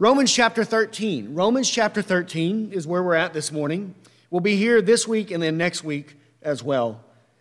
Romans chapter 13. Romans chapter 13 is where we're at this morning. We'll be here this week and then next week as well.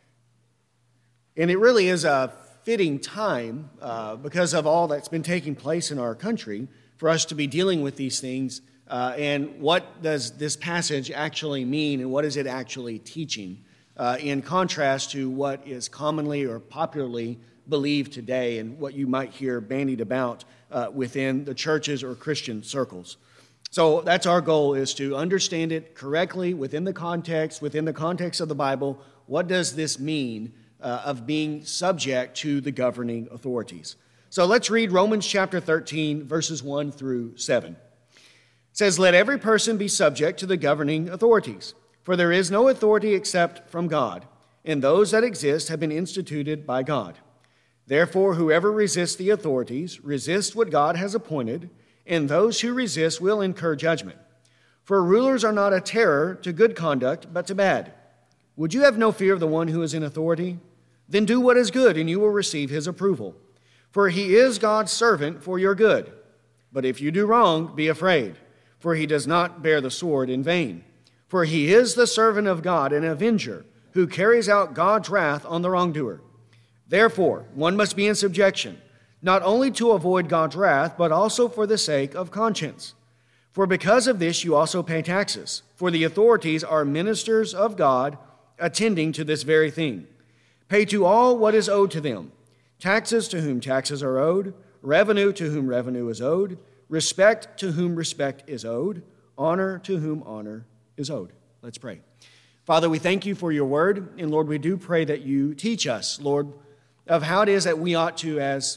And it really is a fitting time because of all that's been taking place in our country for us to be dealing with these things. And what does this passage actually mean, and what is it actually teaching in contrast to what is commonly or popularly believed today and what you might hear bandied about within the churches or Christian circles. So that's our goal, is to understand it correctly within the context of the Bible. What does this mean of being subject to the governing authorities? So let's read Romans chapter 13, verses 1 through 7. It says, "Let every person be subject to the governing authorities, for there is no authority except from God, and those that exist have been instituted by God. Therefore, whoever resists the authorities resists what God has appointed, and those who resist will incur judgment. For rulers are not a terror to good conduct, but to bad. Would you have no fear of the one who is in authority? Then do what is good, and you will receive his approval. For he is God's servant for your good. But if you do wrong, be afraid, for he does not bear the sword in vain. For he is the servant of God, an avenger, who carries out God's wrath on the wrongdoer. Therefore, one must be in subjection, not only to avoid God's wrath, but also for the sake of conscience. For because of this you also pay taxes, for the authorities are ministers of God, attending to this very thing. Pay to all what is owed to them, taxes to whom taxes are owed, revenue to whom revenue is owed, respect to whom respect is owed, honor to whom honor is owed." Let's pray. Father, we thank you for your word, and Lord, we do pray that you teach us, Lord, of how it is that we ought to, as,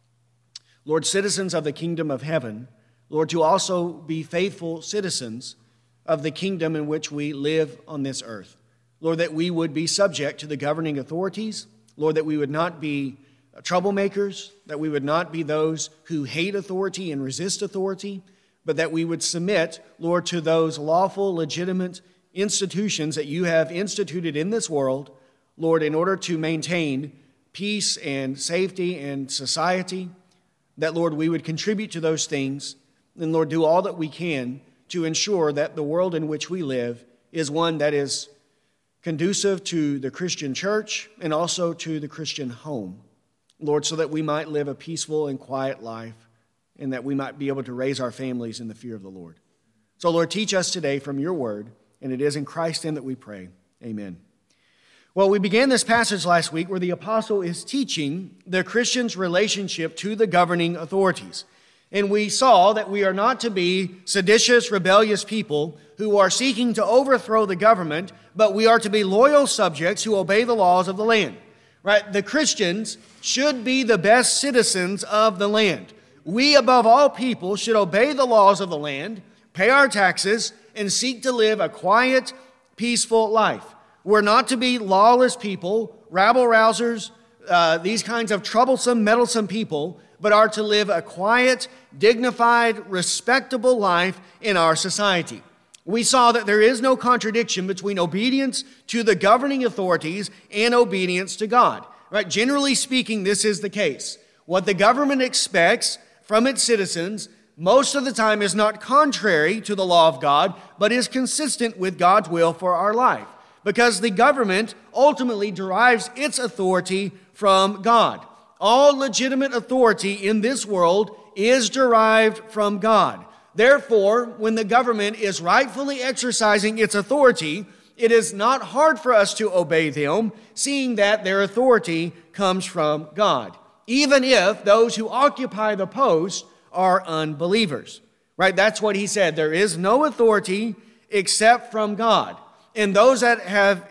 Lord, citizens of the kingdom of heaven, Lord, to also be faithful citizens of the kingdom in which we live on this earth. Lord, that we would be subject to the governing authorities. Lord, that we would not be troublemakers, that we would not be those who hate authority and resist authority, but that we would submit, Lord, to those lawful, legitimate institutions that you have instituted in this world, Lord, in order to maintain peace and safety and society, that, Lord, we would contribute to those things, and, Lord, do all that we can to ensure that the world in which we live is one that is conducive to the Christian church and also to the Christian home, Lord, so that we might live a peaceful and quiet life and that we might be able to raise our families in the fear of the Lord. So, Lord, teach us today from your word, and it is in Christ's name that we pray. Amen. Well, we began this passage last week where the apostle is teaching the Christian's relationship to the governing authorities. And we saw that we are not to be seditious, rebellious people who are seeking to overthrow the government, but we are to be loyal subjects who obey the laws of the land. Right? The Christians should be the best citizens of the land. We, above all people, should obey the laws of the land, pay our taxes, and seek to live a quiet, peaceful life. We're not to be lawless people, rabble-rousers, these kinds of troublesome, meddlesome people, but are to live a quiet, dignified, respectable life in our society. We saw that there is no contradiction between obedience to the governing authorities and obedience to God. Right? Generally speaking, this is the case. What the government expects from its citizens most of the time is not contrary to the law of God, but is consistent with God's will for our life. Because the government ultimately derives its authority from God. All legitimate authority in this world is derived from God. Therefore, when the government is rightfully exercising its authority, it is not hard for us to obey them, seeing that their authority comes from God, even if those who occupy the post are unbelievers. Right? That's what he said. There is no authority except from God. And those that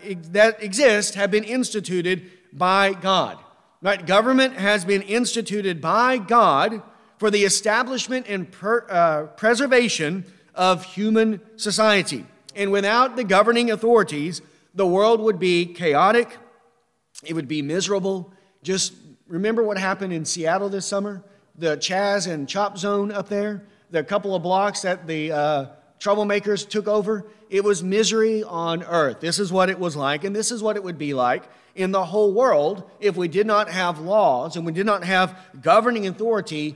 exist have been instituted by God. Right? Government has been instituted by God for the establishment and preservation of human society. And without the governing authorities, the world would be chaotic. It would be miserable. Just remember what happened in Seattle this summer? The Chaz and Chop Zone up there? The couple of blocks that the troublemakers took over? It was misery on earth. This is what it was like, and this is what it would be like in the whole world if we did not have laws and we did not have governing authority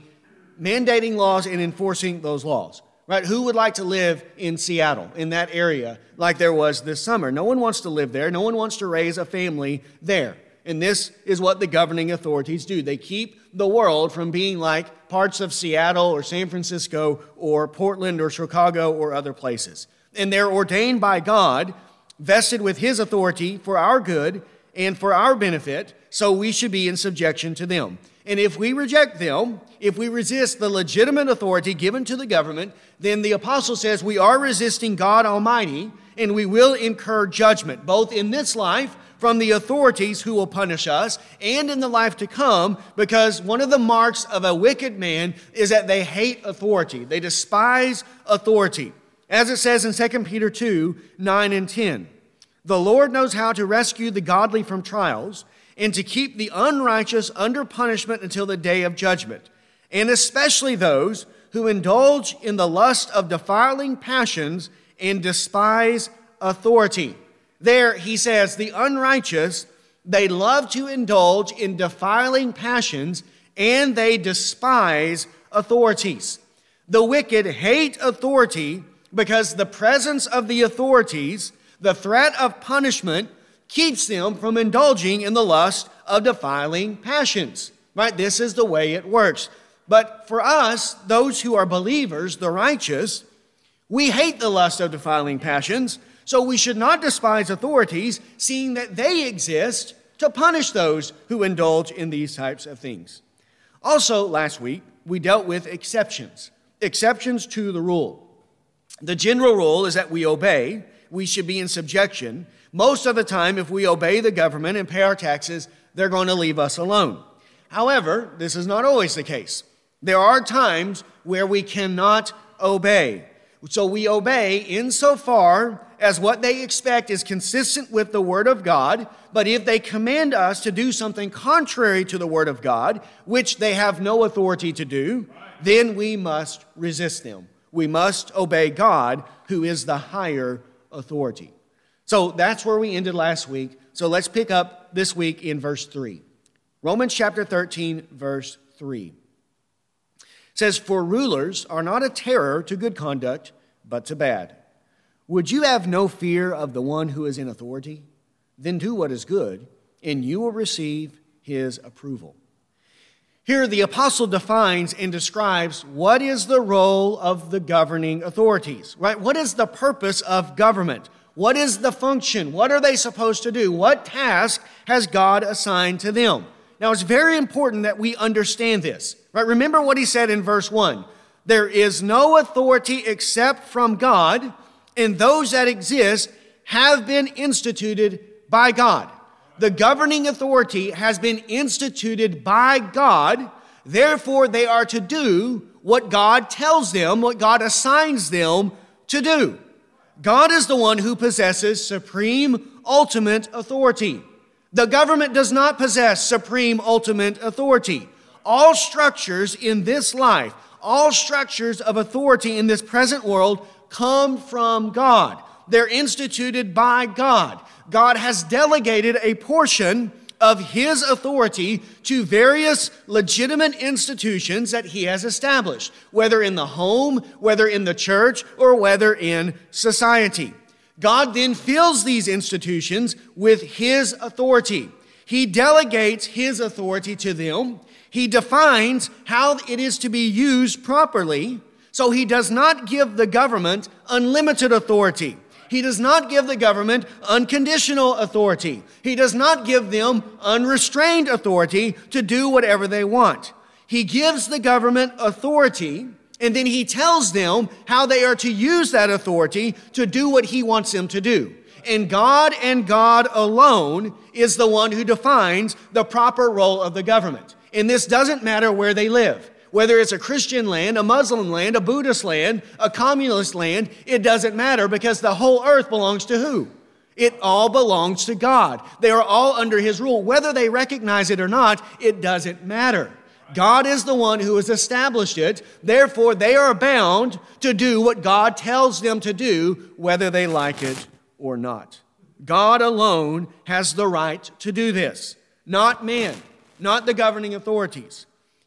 mandating laws and enforcing those laws. Right? Who would like to live in Seattle, in that area, like there was this summer? No one wants to live there. No one wants to raise a family there. And this is what the governing authorities do. They keep the world from being like parts of Seattle or San Francisco or Portland or Chicago or other places. And they're ordained by God, vested with His authority for our good and for our benefit, so we should be in subjection to them. And if we reject them, if we resist the legitimate authority given to the government, then the apostle says we are resisting God Almighty, and we will incur judgment, both in this life from the authorities who will punish us, and in the life to come, because one of the marks of a wicked man is that they hate authority. They despise authority. As it says in 2 Peter 2, 9 and 10, "The Lord knows how to rescue the godly from trials, and to keep the unrighteous under punishment until the day of judgment, and especially those who indulge in the lust of defiling passions and despise authority." There, he says, the unrighteous, they love to indulge in defiling passions, and they despise authorities. The wicked hate authority because the presence of the authorities, the threat of punishment, keeps them from indulging in the lust of defiling passions. Right? This is the way it works. But for us, those who are believers, the righteous, we hate the lust of defiling passions, so we should not despise authorities, seeing that they exist to punish those who indulge in these types of things. Also, last week, we dealt with exceptions to the rule. The general rule is that we obey, we should be in subjection. Most of the time, if we obey the government and pay our taxes, they're going to leave us alone. However, this is not always the case. There are times where we cannot obey. So we obey insofar as what they expect is consistent with the Word of God, but if they command us to do something contrary to the Word of God, which they have no authority to do, then we must resist them. We must obey God, who is the higher authority. So that's where we ended last week. So let's pick up this week in verse 3. Romans chapter 13, verse 3. It says, "For rulers are not a terror to good conduct, but to bad. Would you have no fear of the one who is in authority? Then do what is good, and you will receive his approval." Here the apostle defines and describes what is the role of the governing authorities, right? What is the purpose of government? What is the function? What are they supposed to do? What task has God assigned to them? Now, it's very important that we understand this, right? Remember what he said in verse 1. There is no authority except from God, and those that exist have been instituted by God. The governing authority has been instituted by God. Therefore, they are to do what God tells them, what God assigns them to do. God is the one who possesses supreme, ultimate authority. The government does not possess supreme, ultimate authority. All structures in this life, all structures of authority in this present world come from God. They're instituted by God. God has delegated a portion of his authority to various legitimate institutions that he has established, whether in the home, whether in the church, or whether in society. God then fills these institutions with his authority. He delegates his authority to them. He defines how it is to be used properly. So he does not give the government unlimited authority. He does not give the government unconditional authority. He does not give them unrestrained authority to do whatever they want. He gives the government authority, and then he tells them how they are to use that authority to do what he wants them to do. And God alone is the one who defines the proper role of the government. And this doesn't matter where they live. Whether it's a Christian land, a Muslim land, a Buddhist land, a communist land, it doesn't matter because the whole earth belongs to who? It all belongs to God. They are all under his rule. Whether they recognize it or not, it doesn't matter. God is the one who has established it. Therefore, they are bound to do what God tells them to do, whether they like it or not. God alone has the right to do this, not man, not the governing authorities.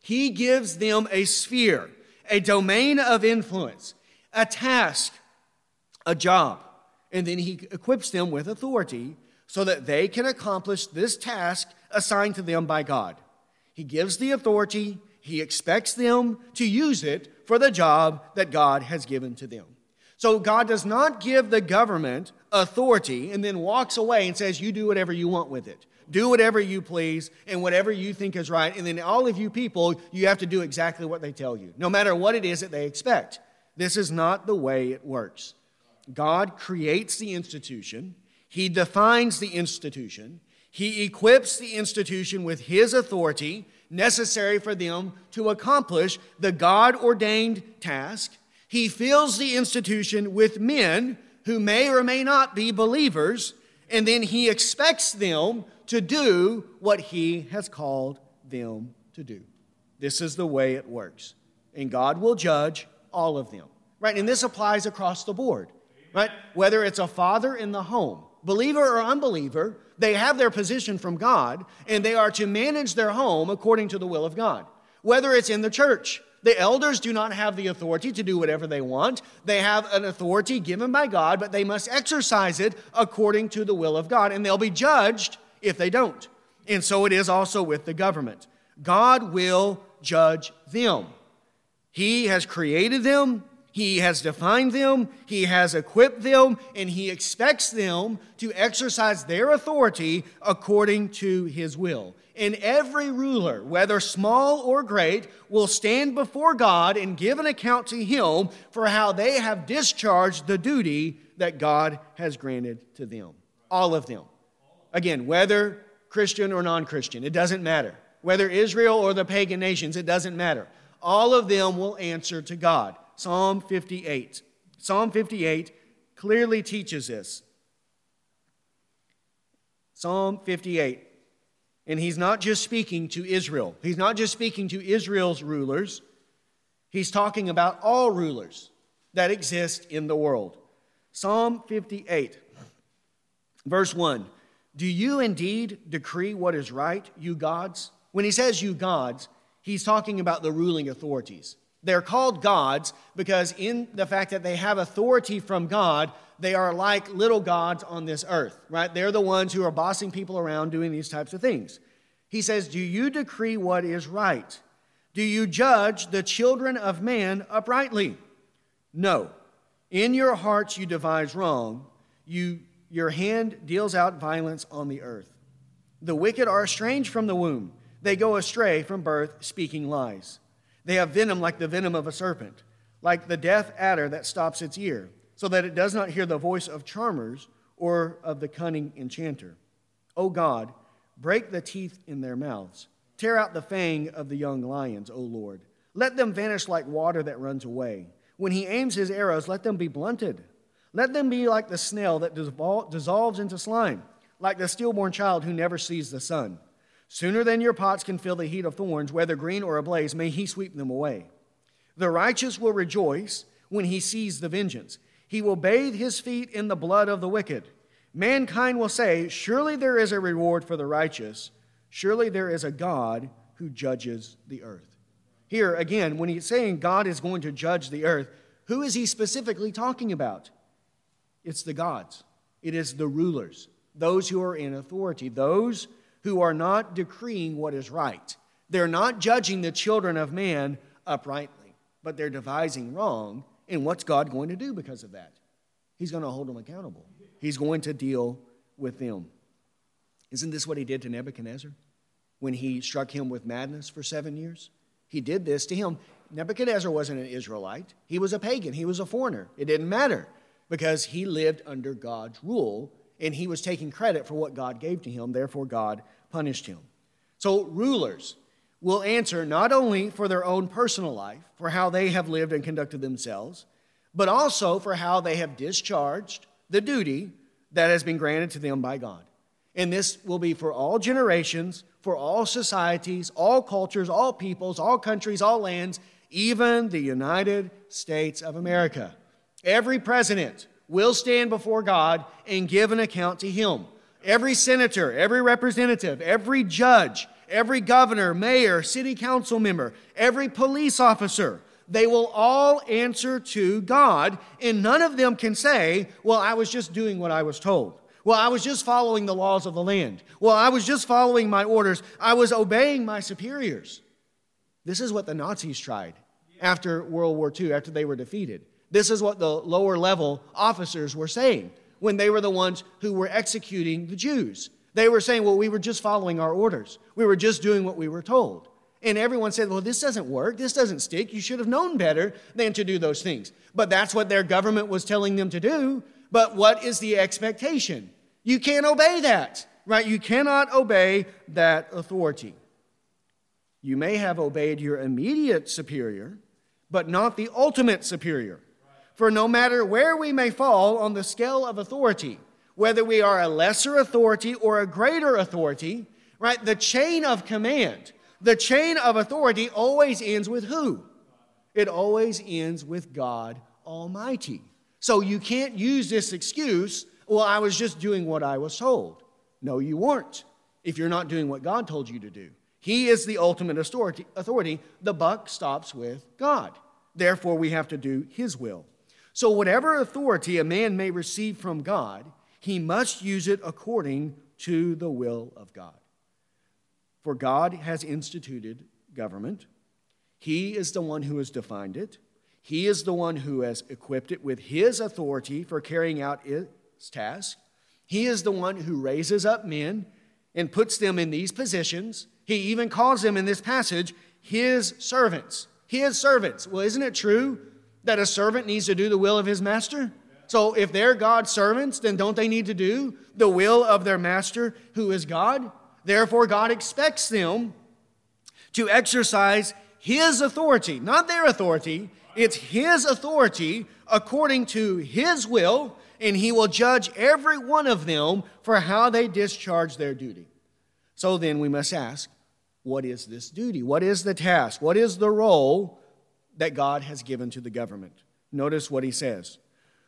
He gives them a sphere, a domain of influence, a task, a job, and then he equips them with authority so that they can accomplish this task assigned to them by God. He gives the authority. He expects them to use it for the job that God has given to them. So God does not give the government authority and then walks away and says, you do whatever you want with it. Do whatever you please and whatever you think is right. And then all of you people, you have to do exactly what they tell you, no matter what it is that they expect. This is not the way it works. God creates the institution. He defines the institution. He equips the institution with his authority necessary for them to accomplish the God-ordained task. He fills the institution with men who may or may not be believers, and then he expects them to do what he has called them to do. This is the way it works. And God will judge all of them. Right? And this applies across the board. Right? Whether it's a father in the home, believer or unbeliever, they have their position from God, and they are to manage their home according to the will of God. Whether it's in the church, the elders do not have the authority to do whatever they want. They have an authority given by God, but they must exercise it according to the will of God, and they'll be judged if they don't. And so it is also with the government. God will judge them. He has created them. He has defined them, he has equipped them, and he expects them to exercise their authority according to his will. And every ruler, whether small or great, will stand before God and give an account to him for how they have discharged the duty that God has granted to them. All of them. Again, whether Christian or non-Christian, it doesn't matter. Whether Israel or the pagan nations, it doesn't matter. All of them will answer to God. Psalm 58. Psalm 58 clearly teaches this. Psalm 58. And he's not just speaking to Israel. He's not just speaking to Israel's rulers. He's talking about all rulers that exist in the world. Psalm 58, verse 1. Do you indeed decree what is right, you gods? When he says you gods, he's talking about the ruling authorities. They're called gods because in the fact that they have authority from God, they are like little gods on this earth, right? They're the ones who are bossing people around doing these types of things. He says, do you decree what is right? Do you judge the children of man uprightly? No. In your hearts you devise wrong. Your hand deals out violence on the earth. The wicked are estranged from the womb. They go astray from birth, speaking lies. They have venom like the venom of a serpent, like the deaf adder that stops its ear, so that it does not hear the voice of charmers or of the cunning enchanter. O God, break the teeth in their mouths. Tear out the fang of the young lions, O Lord. Let them vanish like water that runs away. When he aims his arrows, let them be blunted. Let them be like the snail that dissolves into slime, like the stillborn child who never sees the sun. Sooner than your pots can feel the heat of thorns, whether green or ablaze, may he sweep them away. The righteous will rejoice when he sees the vengeance. He will bathe his feet in the blood of the wicked. Mankind will say, surely there is a reward for the righteous. Surely there is a God who judges the earth. Here, again, when he's saying God is going to judge the earth, who is he specifically talking about? It's the gods. It is the rulers, those who are in authority, those who are not decreeing what is right. They're not judging the children of man uprightly, but they're devising wrong. And what's God going to do because of that? He's going to hold them accountable. He's going to deal with them. Isn't this what he did to Nebuchadnezzar when he struck him with madness for 7 years? He did this to him. Nebuchadnezzar wasn't an Israelite. He was a pagan. He was a foreigner. It didn't matter because he lived under God's rule and he was taking credit for what God gave to him. Therefore, God punished him. So rulers will answer not only for their own personal life, for how they have lived and conducted themselves, but also for how they have discharged the duty that has been granted to them by God. And this will be for all generations, for all societies, all cultures, all peoples, all countries, all lands, even the United States of America. Every president will stand before God and give an account to him. Every senator, every representative, every judge, every governor, mayor, city council member, every police officer, they will all answer to God, and none of them can say, well, I was just doing what I was told. Well, I was just following the laws of the land. Well, I was just following my orders. I was obeying my superiors. This is what the Nazis tried after World War II, after they were defeated. This is what the lower level officers were saying when they were the ones who were executing the Jews. They were saying, well, we were just following our orders. We were just doing what we were told. And everyone said, well, this doesn't work. This doesn't stick. You should have known better than to do those things. But that's what their government was telling them to do. But what is the expectation? You can't obey that, right? You cannot obey that authority. You may have obeyed your immediate superior, but not the ultimate superior. For no matter where we may fall on the scale of authority, whether we are a lesser authority or a greater authority, right? The chain of command, the chain of authority always ends with who? It always ends with God Almighty. So you can't use this excuse, well, I was just doing what I was told. No, you weren't, if you're not doing what God told you to do. He is the ultimate authority. The buck stops with God. Therefore, we have to do His will. So whatever authority a man may receive from God, he must use it according to the will of God. For God has instituted government. He is the one who has defined it. He is the one who has equipped it with His authority for carrying out its task. He is the one who raises up men and puts them in these positions. He even calls them in this passage His servants. His servants. Well, isn't it true that a servant needs to do the will of his master? So if they're God's servants, then don't they need to do the will of their master who is God? Therefore, God expects them to exercise His authority, not their authority. It's His authority according to His will, and He will judge every one of them for how they discharge their duty. So then we must ask, what is this duty? What is the task? What is the role that God has given to the government? Notice what he says.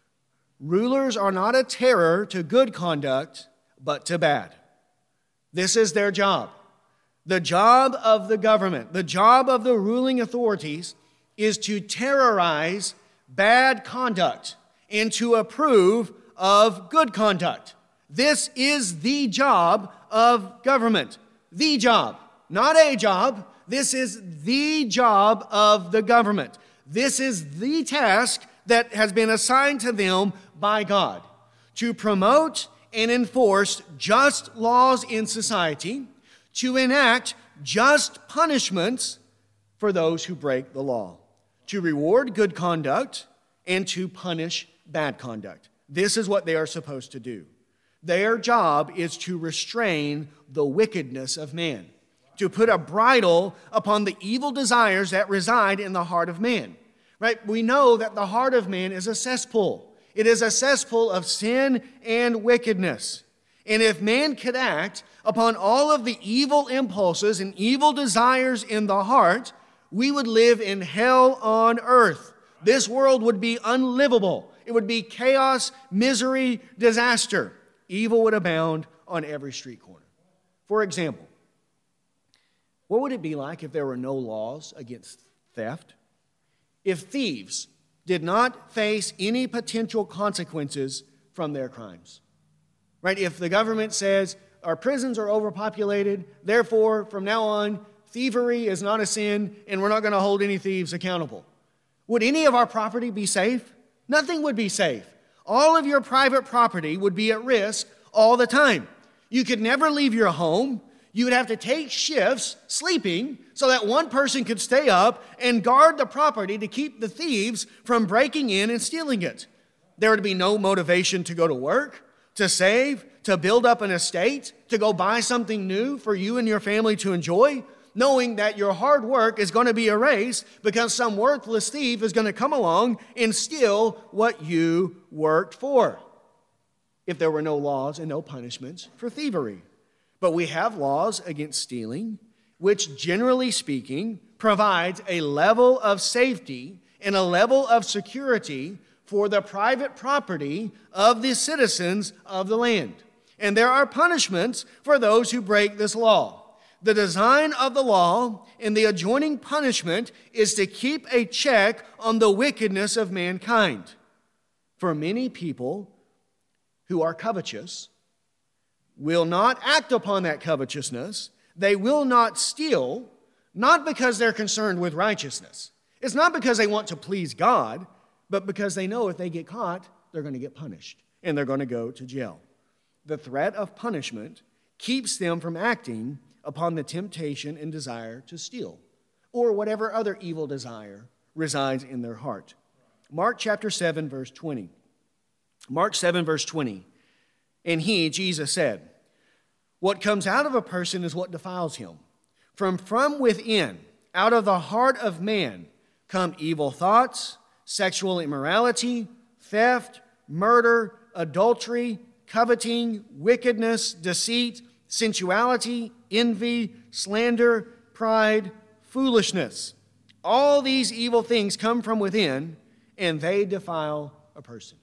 Rulers are not a terror to good conduct, but to bad. This is their job. The job of the government, the job of the ruling authorities is to terrorize bad conduct and to approve of good conduct. This is the job of government. The job, not a job. This is the job of the government. This is the task that has been assigned to them by God, to promote and enforce just laws in society, to enact just punishments for those who break the law, to reward good conduct and to punish bad conduct. This is what they are supposed to do. Their job is to restrain the wickedness of man, to put a bridle upon the evil desires that reside in the heart of man. Right? We know that the heart of man is a cesspool. It is a cesspool of sin and wickedness. And if man could act upon all of the evil impulses and evil desires in the heart, we would live in hell on earth. This world would be unlivable. It would be chaos, misery, disaster. Evil would abound on every street corner. For example, what would it be like if there were no laws against theft? If thieves did not face any potential consequences from their crimes? Right? If the government says our prisons are overpopulated, therefore from now on thievery is not a sin and we're not going to hold any thieves accountable. Would any of our property be safe? Nothing would be safe. All of your private property would be at risk all the time. You could never leave your home. You would have to take shifts sleeping so that one person could stay up and guard the property to keep the thieves from breaking in and stealing it. There would be no motivation to go to work, to save, to build up an estate, to go buy something new for you and your family to enjoy, knowing that your hard work is going to be erased because some worthless thief is going to come along and steal what you worked for. If there were no laws and no punishments for thievery. But we have laws against stealing, which generally speaking provides a level of safety and a level of security for the private property of the citizens of the land. And there are punishments for those who break this law. The design of the law and the adjoining punishment is to keep a check on the wickedness of mankind. For many people who are covetous will not act upon that covetousness. They will not steal, not because they're concerned with righteousness. It's not because they want to please God, but because they know if they get caught, they're going to get punished and they're going to go to jail. The threat of punishment keeps them from acting upon the temptation and desire to steal or whatever other evil desire resides in their heart. Mark chapter 7, verse 20. Mark 7, verse 20. And he, Jesus, said, "What comes out of a person is what defiles him. From within, out of the heart of man, come evil thoughts, sexual immorality, theft, murder, adultery, coveting, wickedness, deceit, sensuality, envy, slander, pride, foolishness. All these evil things come from within, and they defile a person."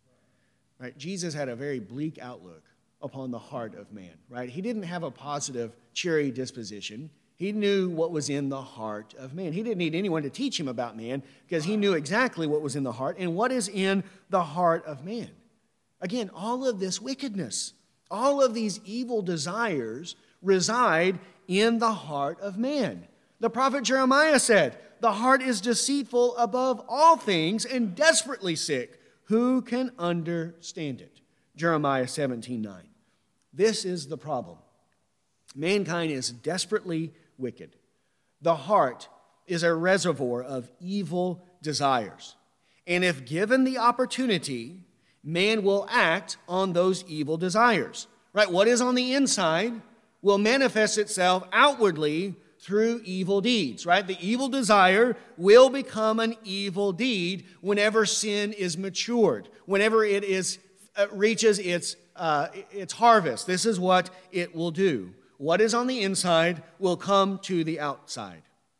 Right? Jesus had a very bleak outlook upon the heart of man. Right? He didn't have a positive, cheery disposition. He knew what was in the heart of man. He didn't need anyone to teach him about man because he knew exactly what was in the heart and what is in the heart of man. Again, all of this wickedness, all of these evil desires reside in the heart of man. The prophet Jeremiah said, "The heart is deceitful above all things and desperately sick. Who can understand it?" Jeremiah 17:9. This is the problem. Mankind is desperately wicked. The heart is a reservoir of evil desires. And if given the opportunity, man will act on those evil desires. Right? What is on the inside will manifest itself outwardly through evil deeds, right? The evil desire will become an evil deed whenever sin is matured, whenever it reaches its harvest. This is what it will do. What is on the inside will come to the outside.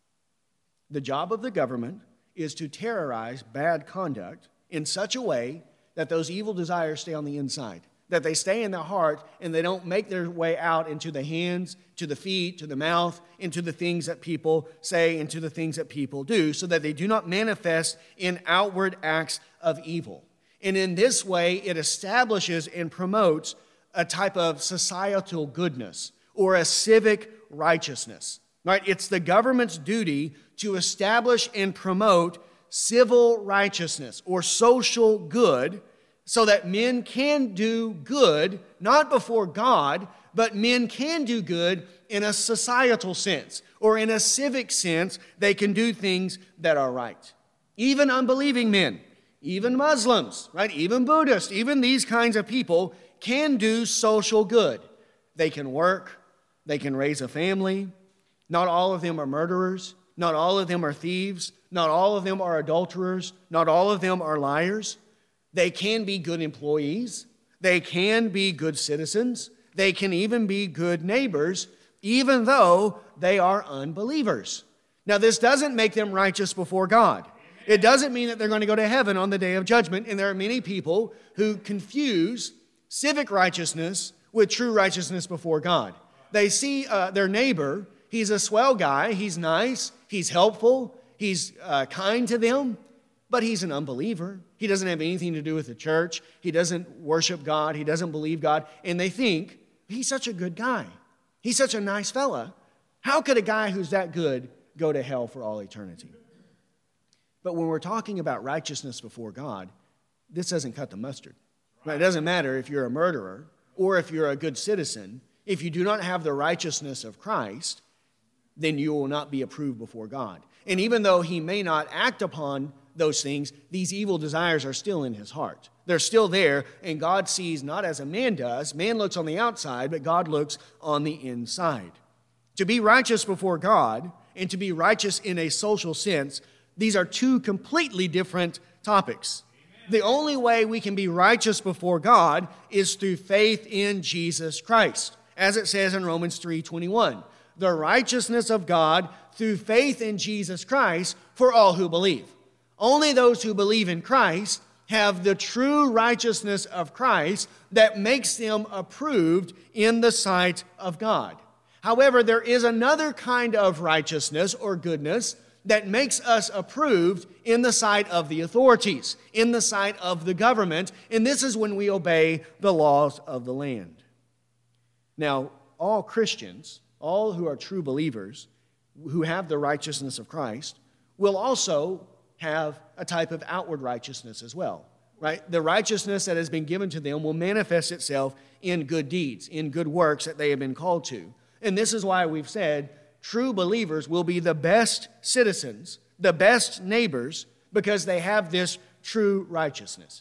The job of the government is to terrorize bad conduct in such a way that those evil desires stay on the inside, that they stay in the heart and they don't make their way out into the hands, to the feet, to the mouth, into the things that people say, into the things that people do, so that they do not manifest in outward acts of evil. And in this way, it establishes and promotes a type of societal goodness or a civic righteousness. Right? It's the government's duty to establish and promote civil righteousness or social good, so that men can do good, not before God, but men can do good in a societal sense or in a civic sense. They can do things that are right. Even unbelieving men, even Muslims, right? Even Buddhists, even these kinds of people can do social good. They can work, they can raise a family. Not all of them are murderers. Not all of them are thieves. Not all of them are adulterers. Not all of them are liars. They can be good employees. They can be good citizens. They can even be good neighbors, even though they are unbelievers. Now, this doesn't make them righteous before God. It doesn't mean that they're going to go to heaven on the day of judgment. And there are many people who confuse civic righteousness with true righteousness before God. They see their neighbor. He's a swell guy. He's nice. He's helpful. He's kind to them. But he's an unbeliever. He doesn't have anything to do with the church. He doesn't worship God. He doesn't believe God. And they think, he's such a good guy. He's such a nice fella. How could a guy who's that good go to hell for all eternity? But when we're talking about righteousness before God, this doesn't cut the mustard. Right? It doesn't matter if you're a murderer or if you're a good citizen. If you do not have the righteousness of Christ, then you will not be approved before God. And even though he may not act upon those things, these evil desires are still in his heart. They're still there, and God sees not as a man does. Man looks on the outside, but God looks on the inside. To be righteous before God and to be righteous in a social sense, these are two completely different topics. The only way we can be righteous before God is through faith in Jesus Christ, as it says in Romans 3:21. The righteousness of God through faith in Jesus Christ for all who believe. Only those who believe in Christ have the true righteousness of Christ that makes them approved in the sight of God. However, there is another kind of righteousness or goodness that makes us approved in the sight of the authorities, in the sight of the government, and this is when we obey the laws of the land. Now, all Christians, all who are true believers, who have the righteousness of Christ, will also have a type of outward righteousness as well, right? The righteousness that has been given to them will manifest itself in good deeds, in good works that they have been called to. And this is why we've said true believers will be the best citizens, the best neighbors, because they have this true righteousness.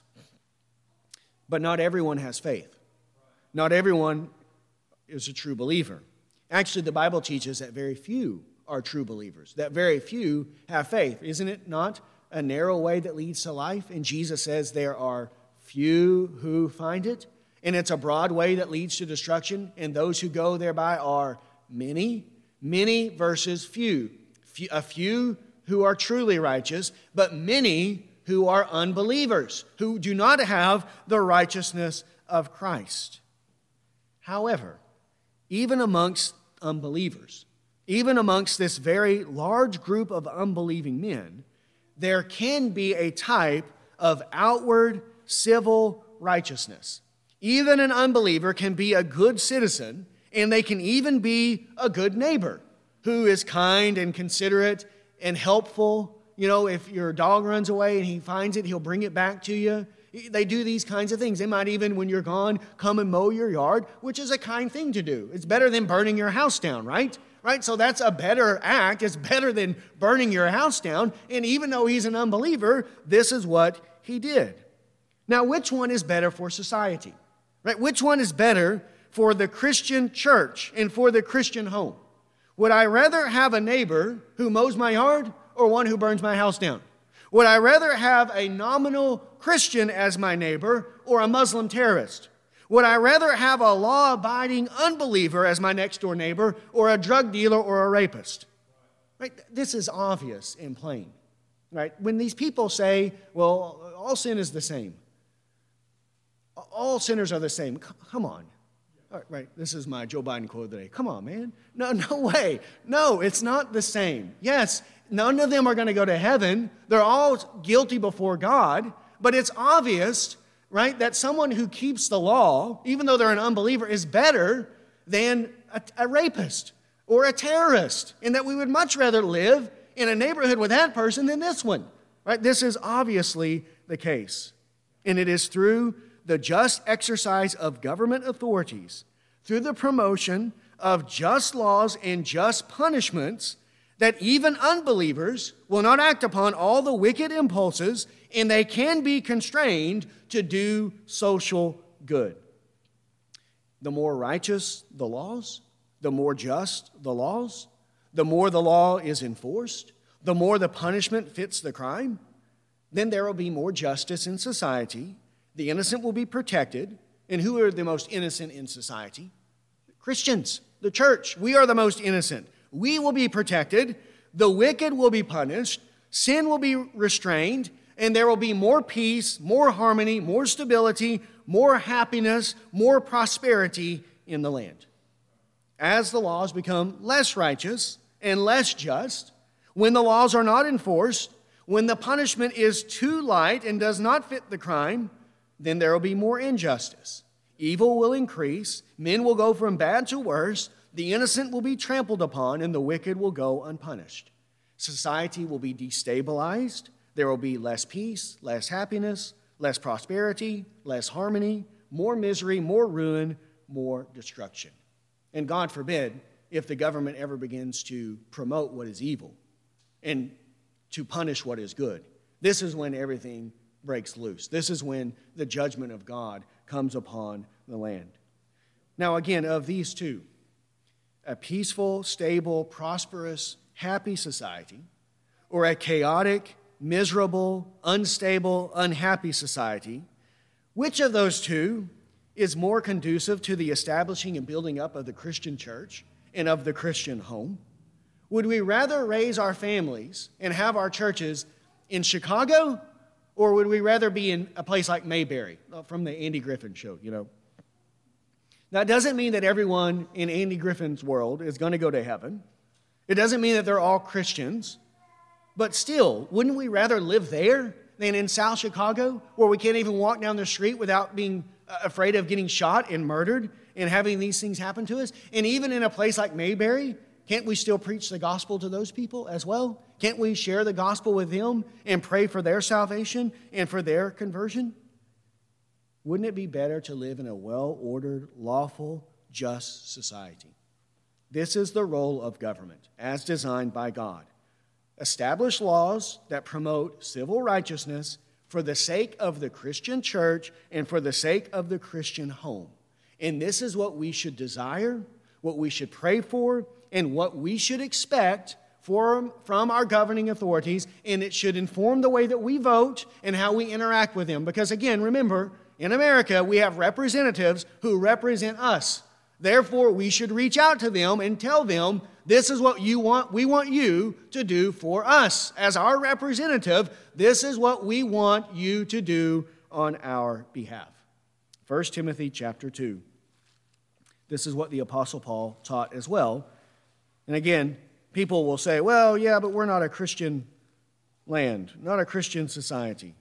But not everyone has faith. Not everyone is a true believer. Actually, the Bible teaches that very few are true believers, that very few have faith. Isn't it not a narrow way that leads to life? And Jesus says there are few who find it. And it's a broad way that leads to destruction. And those who go thereby are many. Many versus few. A few who are truly righteous, but many who are unbelievers, who do not have the righteousness of Christ. However, even amongst unbelievers, even amongst this very large group of unbelieving men, there can be a type of outward civil righteousness. Even an unbeliever can be a good citizen, and they can even be a good neighbor who is kind and considerate and helpful. You know, if your dog runs away and he finds it, he'll bring it back to you. They do these kinds of things. They might even, when you're gone, come and mow your yard, which is a kind thing to do. It's better than burning your house down, right? Right? So that's a better act. It's better than burning your house down. And even though he's an unbeliever, this is what he did. Now, which one is better for society? Right? Which one is better for the Christian church and for the Christian home? Would I rather have a neighbor who mows my yard or one who burns my house down? Would I rather have a nominal Christian as my neighbor or a Muslim terrorist? Would I rather have a law-abiding unbeliever as my next-door neighbor or a drug dealer or a rapist? Right? This is obvious and plain. Right? When these people say, well, all sin is the same. All sinners are the same. Come on. All right, this is my Joe Biden quote today. Come on, man. No way. No, it's not the same. Yes, none of them are going to go to heaven. They're all guilty before God. But it's obvious, right, that someone who keeps the law, even though they're an unbeliever, is better than a rapist or a terrorist, and that we would much rather live in a neighborhood with that person than this one. Right? This is obviously the case. And it is through the just exercise of government authorities, through the promotion of just laws and just punishments, that even unbelievers will not act upon all the wicked impulses, and they can be constrained to do social good. The more righteous the laws, the more just the laws, the more the law is enforced, the more the punishment fits the crime, then there will be more justice in society. The innocent will be protected. And who are the most innocent in society? Christians, the church. We are the most innocent. We will be protected. The wicked will be punished. Sin will be restrained. And there will be more peace, more harmony, more stability, more happiness, more prosperity in the land. As the laws become less righteous and less just, when the laws are not enforced, when the punishment is too light and does not fit the crime, then there will be more injustice. Evil will increase. Men will go from bad to worse. The innocent will be trampled upon, and the wicked will go unpunished. Society will be destabilized. There will be less peace, less happiness, less prosperity, less harmony, more misery, more ruin, more destruction. And God forbid if the government ever begins to promote what is evil and to punish what is good. This is when everything breaks loose. This is when the judgment of God comes upon the land. Now again, of these two, a peaceful, stable, prosperous, happy society, or a chaotic, miserable, unstable, unhappy society, which of those two is more conducive to the establishing and building up of the Christian church and of the Christian home? Would we rather raise our families and have our churches in Chicago, or would we rather be in a place like Mayberry, from the Andy Griffin show, you know? That doesn't mean that everyone in Andy Griffin's world is going to go to heaven. It doesn't mean that they're all Christians. But still, wouldn't we rather live there than in South Chicago, where we can't even walk down the street without being afraid of getting shot and murdered and having these things happen to us? And even in a place like Mayberry, can't we still preach the gospel to those people as well? Can't we share the gospel with them and pray for their salvation and for their conversion? Wouldn't it be better to live in a well-ordered, lawful, just society? This is the role of government, as designed by God. Establish laws that promote civil righteousness for the sake of the Christian church and for the sake of the Christian home. And this is what we should desire, what we should pray for, and what we should expect from our governing authorities, and it should inform the way that we vote and how we interact with them. Because again, remember, in America, we have representatives who represent us. Therefore, we should reach out to them and tell them, this is what you want. We want you to do for us. As our representative, this is what we want you to do on our behalf. 1 Timothy chapter 2. This is what the Apostle Paul taught as well. And again, people will say, well, yeah, but we're not a Christian land, not a Christian society.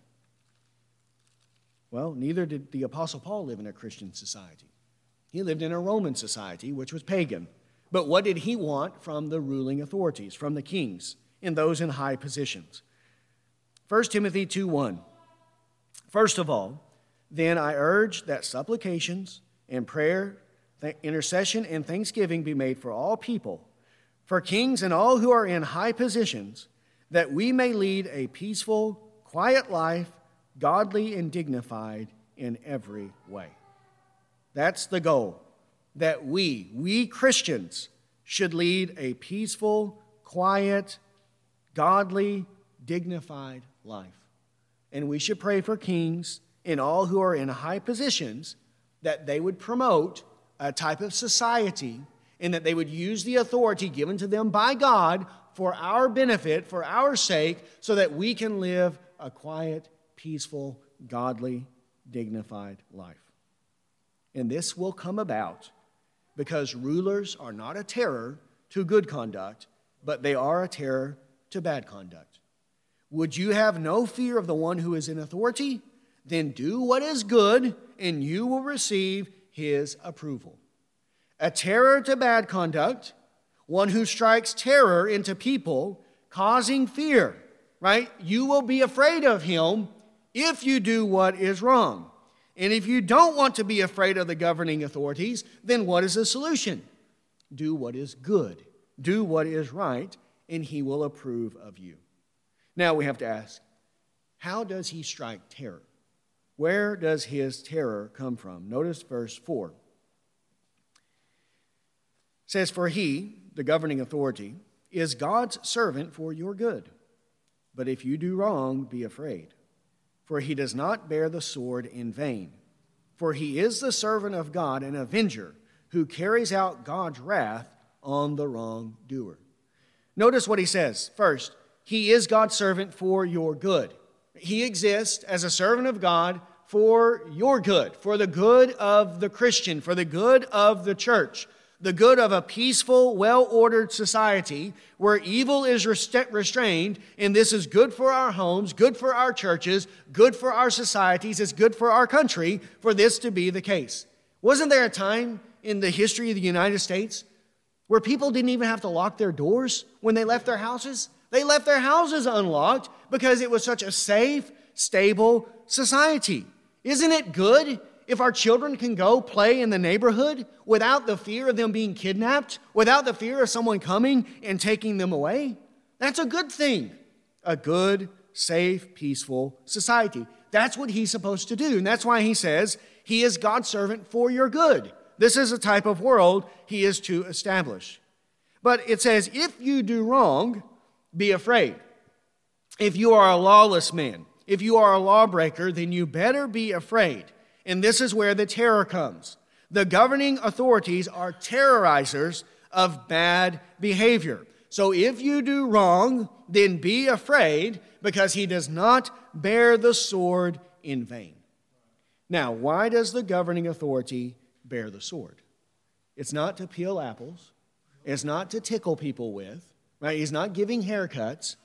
Well, neither did the Apostle Paul live in a Christian society. He lived in a Roman society, which was pagan. But what did he want from the ruling authorities, from the kings, and those in high positions? 1 Timothy 2:1. First of all, then I urge that supplications and prayer, intercession and thanksgiving be made for all people, for kings and all who are in high positions, that we may lead a peaceful, quiet life, godly and dignified in every way. That's the goal, that we Christians should lead a peaceful, quiet, godly, dignified life. And we should pray for kings and all who are in high positions that they would promote a type of society and that they would use the authority given to them by God for our benefit, for our sake, so that we can live a quiet, peaceful, godly, dignified life. And this will come about because rulers are not a terror to good conduct, but they are a terror to bad conduct. Would you have no fear of the one who is in authority? Then do what is good, and you will receive his approval. A terror to bad conduct, one who strikes terror into people, causing fear, right? You will be afraid of him if you do what is wrong. And if you don't want to be afraid of the governing authorities, then what is the solution? Do what is good. Do what is right, and he will approve of you. Now we have to ask, how does he strike terror? Where does his terror come from? Notice verse 4. It says, for he, the governing authority, is God's servant for your good. But if you do wrong, be afraid. For he does not bear the sword in vain. For he is the servant of God, an avenger, who carries out God's wrath on the wrongdoer. Notice what he says. First, he is God's servant for your good. He exists as a servant of God for your good, for the good of the Christian, for the good of the church, the good of a peaceful, well-ordered society where evil is restrained, and this is good for our homes, good for our churches, good for our societies, it's good for our country for this to be the case. Wasn't there a time in the history of the United States where people didn't even have to lock their doors when they left their houses? They left their houses unlocked because it was such a safe, stable society. Isn't it good if our children can go play in the neighborhood without the fear of them being kidnapped, without the fear of someone coming and taking them away? That's a good thing. A good, safe, peaceful society. That's what he's supposed to do. And that's why he says he is God's servant for your good. This is a type of world he is to establish. But it says, if you do wrong, be afraid. If you are a lawless man, if you are a lawbreaker, then you better be afraid. And this is where the terror comes. The governing authorities are terrorizers of bad behavior. So if you do wrong, then be afraid, because he does not bear the sword in vain. Now, why does the governing authority bear the sword? It's not to peel apples. It's not to tickle people with. Right? He's not giving haircuts.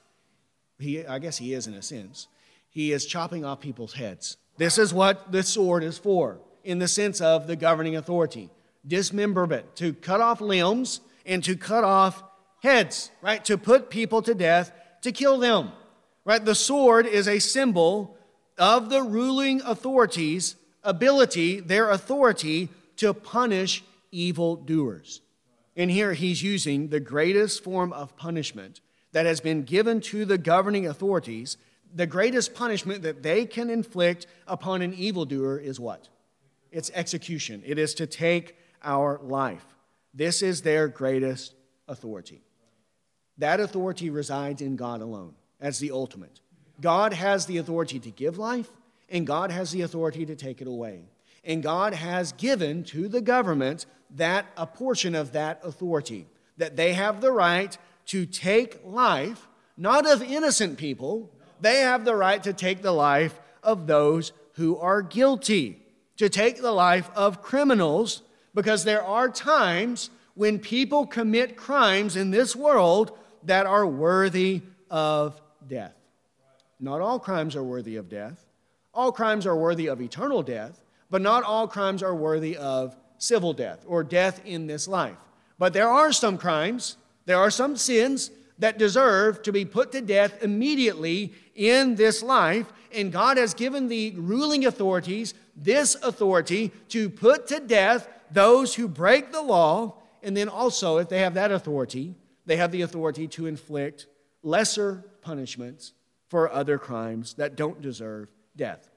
I guess he is in a sense. He is chopping off people's heads. This is what the sword is for, in the sense of the governing authority. Dismemberment, to cut off limbs and to cut off heads, right? To put people to death, to kill them, right? The sword is a symbol of the ruling authorities' ability, their authority to punish evildoers. And here he's using the greatest form of punishment that has been given to the governing authorities. The greatest punishment that they can inflict upon an evildoer is what? It's execution. It is to take our life. This is their greatest authority. That authority resides in God alone as the ultimate. God has the authority to give life, and God has the authority to take it away. And God has given to the government a portion of that authority, that they have the right to take life, not of innocent people. They have the right to take the life of those who are guilty, to take the life of criminals, because there are times when people commit crimes in this world that are worthy of death. Not all crimes are worthy of death. All crimes are worthy of eternal death, but not all crimes are worthy of civil death or death in this life. But there are some crimes, there are some sins that deserve to be put to death immediately in this life, and God has given the ruling authorities this authority to put to death those who break the law, and then also, if they have that authority, they have the authority to inflict lesser punishments for other crimes that don't deserve death.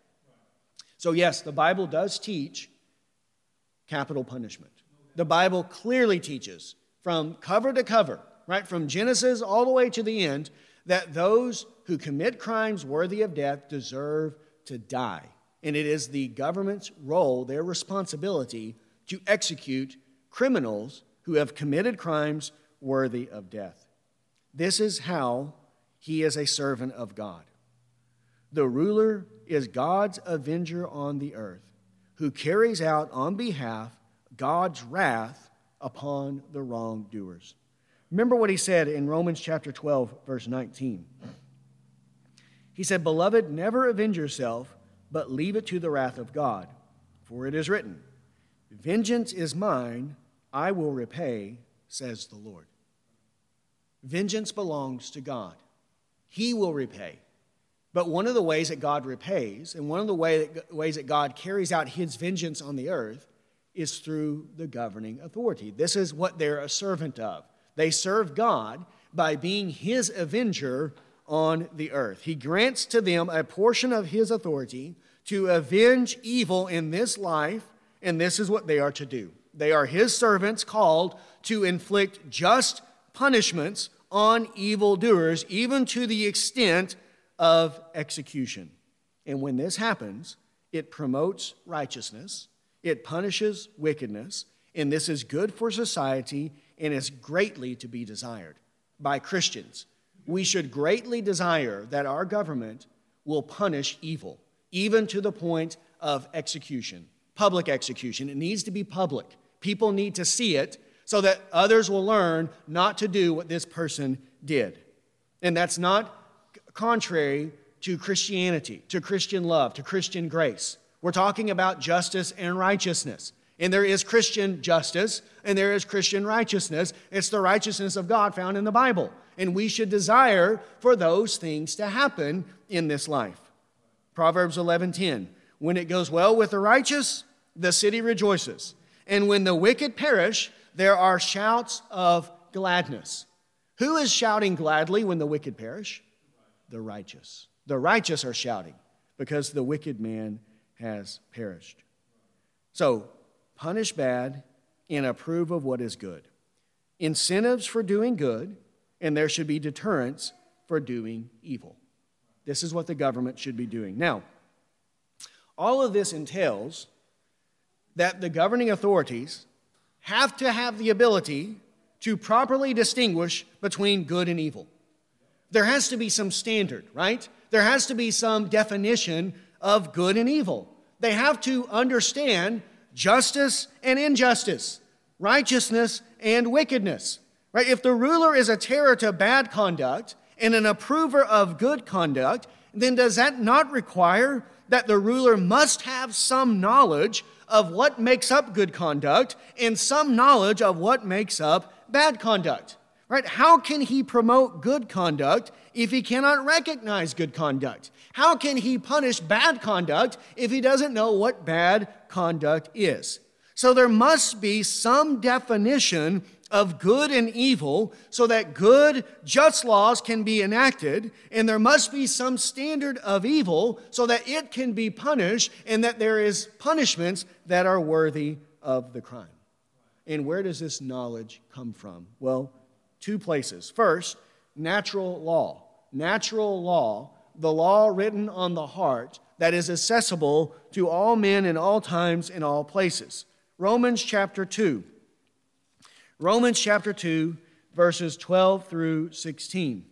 So yes, the Bible does teach capital punishment. The Bible clearly teaches from cover to cover, right, from Genesis all the way to the end, that those who commit crimes worthy of death deserve to die. And it is the government's role, their responsibility, to execute criminals who have committed crimes worthy of death. This is how he is a servant of God. The ruler is God's avenger on the earth, who carries out on behalf God's wrath upon the wrongdoers. Remember what he said in Romans chapter 12, verse 19. He said, "Beloved, never avenge yourself, but leave it to the wrath of God. For it is written, 'Vengeance is mine, I will repay,' says the Lord." Vengeance belongs to God. He will repay. But one of the ways that God repays, and one of the ways that God carries out his vengeance on the earth, is through the governing authority. This is what they're a servant of. They serve God by being his avenger on the earth. He grants to them a portion of his authority to avenge evil in this life, and this is what they are to do. They are his servants called to inflict just punishments on evildoers, even to the extent of execution. And when this happens, it promotes righteousness, it punishes wickedness, and this is good for society and is greatly to be desired by Christians. We should greatly desire that our government will punish evil, even to the point of execution, public execution. It needs to be public. People need to see it so that others will learn not to do what this person did. And that's not contrary to Christianity, to Christian love, to Christian grace. We're talking about justice and righteousness. And there is Christian justice and there is Christian righteousness. It's the righteousness of God found in the Bible. And we should desire for those things to happen in this life. Proverbs 11:10, "When it goes well with the righteous, the city rejoices. And when the wicked perish, there are shouts of gladness." Who is shouting gladly when the wicked perish? The righteous. The righteous are shouting because the wicked man has perished. So, punish bad and approve of what is good. Incentives for doing good, and there should be deterrence for doing evil. This is what the government should be doing. Now, all of this entails that the governing authorities have to have the ability to properly distinguish between good and evil. There has to be some standard, right? There has to be some definition of good and evil. They have to understand justice and injustice. righteousness and wickedness. Right? If the ruler is a terror to bad conduct and an approver of good conduct, then does that not require that the ruler must have some knowledge of what makes up good conduct and some knowledge of what makes up bad conduct? Right? How can he promote good conduct if he cannot recognize good conduct? How can he punish bad conduct if he doesn't know what bad conduct is? So there must be some definition of good and evil so that good, just laws can be enacted, and there must be some standard of evil so that it can be punished and that there is punishments that are worthy of the crime. And where does this knowledge come from? Well, two places. First, natural law. Natural law, the law written on the heart that is accessible to all men in all times in all places. Romans chapter 2. Romans chapter 2, verses 12 through 16.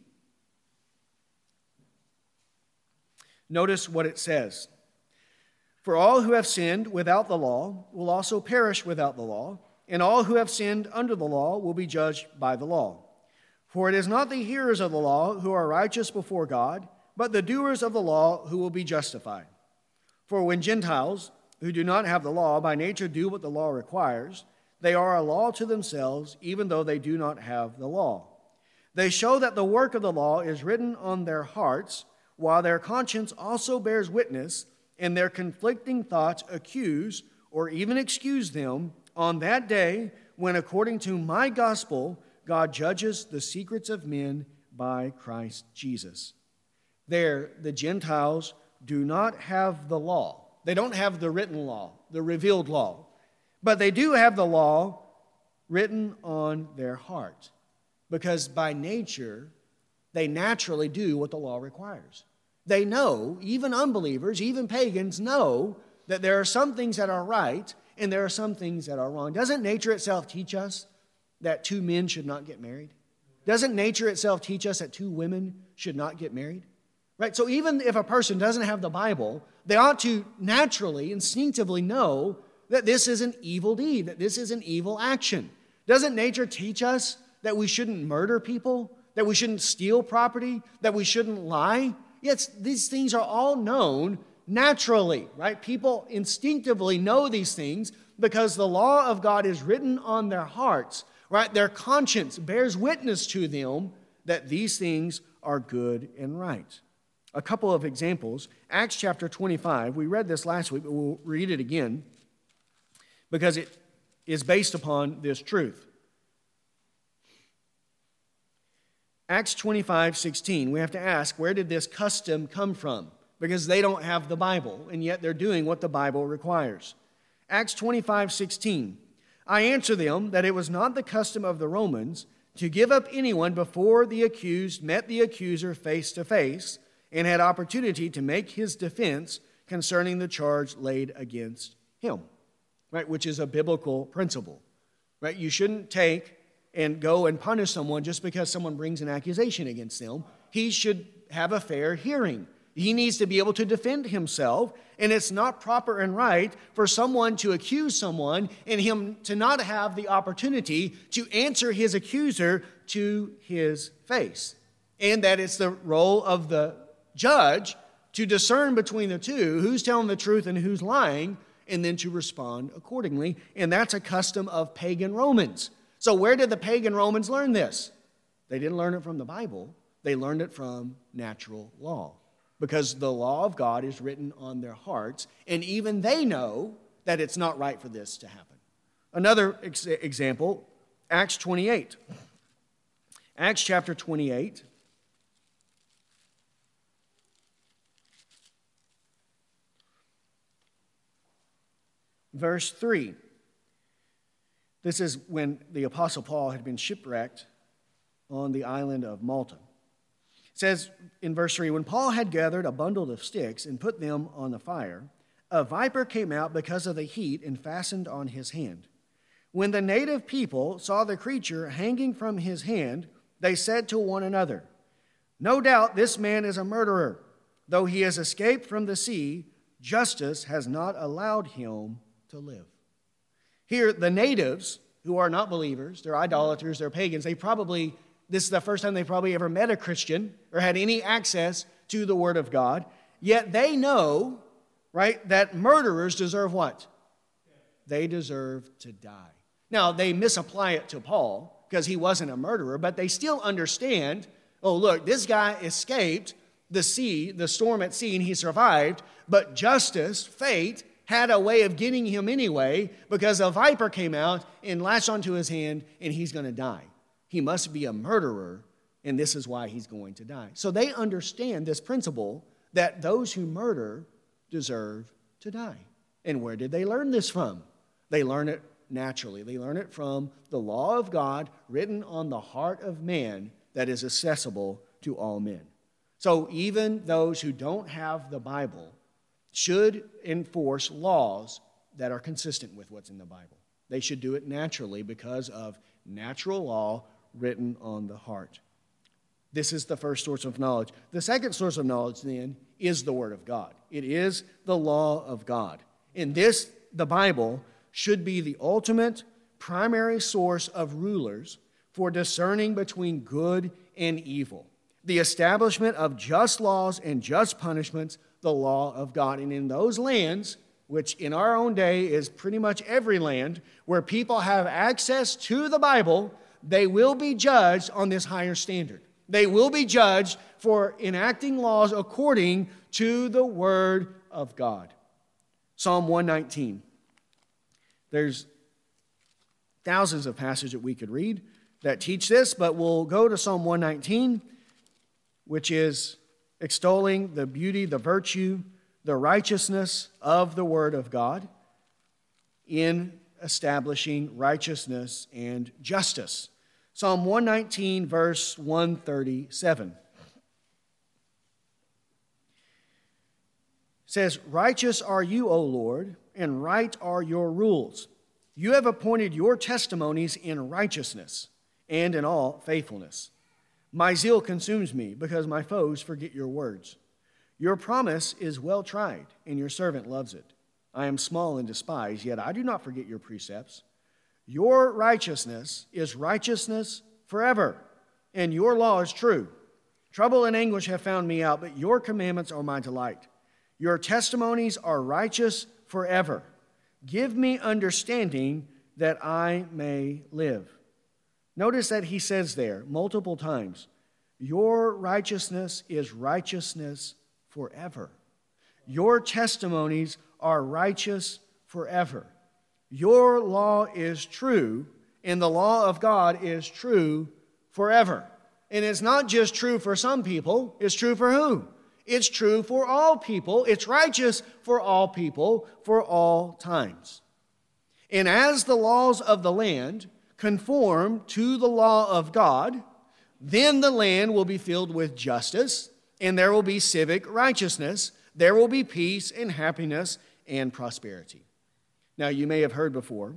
Notice what it says. For all who have sinned without the law will also perish without the law, and all who have sinned under the law will be judged by the law. For it is not the hearers of the law who are righteous before God, but the doers of the law who will be justified. For when Gentiles, who do not have the law, by nature do what the law requires, they are a law to themselves, even though they do not have the law. They show that the work of the law is written on their hearts, while their conscience also bears witness, and their conflicting thoughts accuse or even excuse them on that day when, according to my gospel, God judges the secrets of men by Christ Jesus. There, the Gentiles do not have the law. They don't have the written law, the revealed law. But they do have the law written on their heart, because by nature, they naturally do what the law requires. They know, even unbelievers, even pagans know that there are some things that are right and there are some things that are wrong. Doesn't nature itself teach us that two men should not get married? Doesn't nature itself teach us that two women should not get married? Right? So even if a person doesn't have the Bible, they ought to naturally, instinctively know that this is an evil deed, that this is an evil action. Doesn't nature teach us that we shouldn't murder people, that we shouldn't steal property, that we shouldn't lie? Yes, these things are all known naturally, right? People instinctively know these things because the law of God is written on their hearts, right? Their conscience bears witness to them that these things are good and right. A couple of examples. Acts chapter 25. We read this last week, but we'll read it again, because it is based upon this truth. Acts 25:16. We have to ask, where did this custom come from? Because they don't have the Bible, and yet they're doing what the Bible requires. Acts 25:16. I answer them that it was not the custom of the Romans to give up anyone before the accused met the accuser face to face and had opportunity to make his defense concerning the charge laid against him. Right, which is a biblical principle. Right, you shouldn't take and go and punish someone just because someone brings an accusation against them. He should have a fair hearing. He needs to be able to defend himself, and it's not proper and right for someone to accuse someone and him to not have the opportunity to answer his accuser to his face. And that it's the role of the judge to discern between the two, who's telling the truth and who's lying, and then to respond accordingly. And that's a custom of pagan Romans. So where did the pagan Romans learn this? They didn't learn it from the Bible. They learned it from natural law, because the law of God is written on their hearts, and even they know that it's not right for this to happen. Another example, Acts 28. Acts chapter 28. Verse 3. This is when the Apostle Paul had been shipwrecked on the island of Malta. It says in verse 3, when Paul had gathered a bundle of sticks and put them on the fire, a viper came out because of the heat and fastened on his hand. When the native people saw the creature hanging from his hand, they said to one another, no doubt this man is a murderer. Though he has escaped from the sea, justice has not allowed him to live. Here, the natives who are not believers, they're idolaters, they're pagans. This is the first time they probably ever met a Christian or had any access to the Word of God. Yet they know, right, that murderers deserve what? They deserve to die. Now, they misapply it to Paul because he wasn't a murderer, but they still understand, oh, look, this guy escaped the storm at sea, and he survived, but justice, fate, had a way of getting him anyway because a viper came out and latched onto his hand, and he's going to die. He must be a murderer, and this is why he's going to die. So they understand this principle that those who murder deserve to die. And where did they learn this from? They learn it naturally. They learn it from the law of God written on the heart of man that is accessible to all men. So even those who don't have the Bible should enforce laws that are consistent with what's in the Bible. They should do it naturally because of natural law written on the heart. This is the first source of knowledge. The second source of knowledge, then, is the Word of God. It is the law of God. In this, the Bible should be the ultimate primary source of rulers for discerning between good and evil. The establishment of just laws and just punishments, the law of God. And in those lands, which in our own day is pretty much every land, where people have access to the Bible, they will be judged on this higher standard. They will be judged for enacting laws according to the Word of God. Psalm 119. There's thousands of passages that we could read that teach this, but we'll go to Psalm 119, which is extolling the beauty, the virtue, the righteousness of the Word of God in establishing righteousness and justice. Psalm 119, verse 137 says, "Righteous are you, O Lord, and right are your rules. You have appointed your testimonies in righteousness and in all faithfulness. My zeal consumes me because my foes forget your words. Your promise is well tried, and your servant loves it. I am small and despised, yet I do not forget your precepts. Your righteousness is righteousness forever, and your law is true. Trouble and anguish have found me out, but your commandments are my delight. Your testimonies are righteous forever. Give me understanding that I may live." Notice that he says there multiple times, your righteousness is righteousness forever. Your testimonies are righteous forever. Your law is true, and the law of God is true forever. And it's not just true for some people, it's true for who? It's true for all people. It's righteous for all people, for all times. And as the laws of the land conform to the law of God, then the land will be filled with justice, and there will be civic righteousness. There will be peace and happiness and prosperity. Now, you may have heard before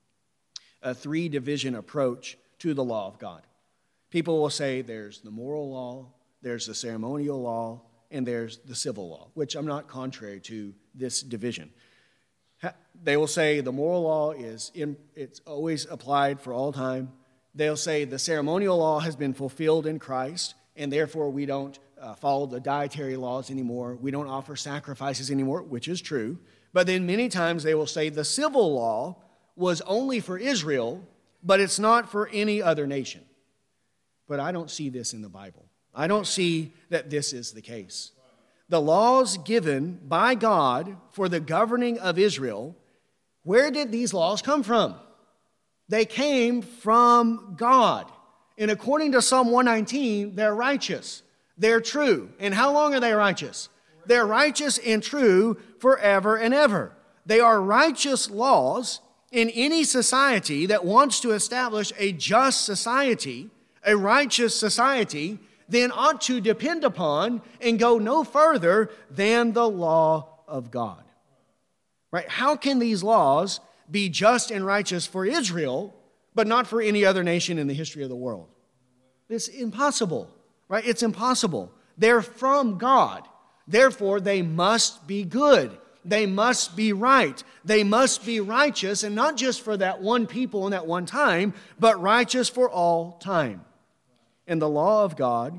a three-division approach to the law of God. People will say there's the moral law, there's the ceremonial law, and there's the civil law, which I'm not contrary to this division. They will say the moral law it's always applied for all time. They'll say the ceremonial law has been fulfilled in Christ, and therefore we don't follow the dietary laws anymore. We don't offer sacrifices anymore, which is true. But then many times they will say the civil law was only for Israel, but it's not for any other nation. But I don't see this in the Bible. I don't see that this is the case. The laws given by God for the governing of Israel, where did these laws come from? They came from God. And according to Psalm 119, they're righteous. They're true. And how long are they righteous? They're righteous and true forever and ever. They are righteous laws in any society that wants to establish a just society, a righteous society, then ought to depend upon and go no further than the law of God. Right? How can these laws be just and righteous for Israel, but not for any other nation in the history of the world? It's impossible. Right? It's impossible. They're from God. Therefore, they must be good. They must be right. They must be righteous, and not just for that one people in that one time, but righteous for all time. And the law of God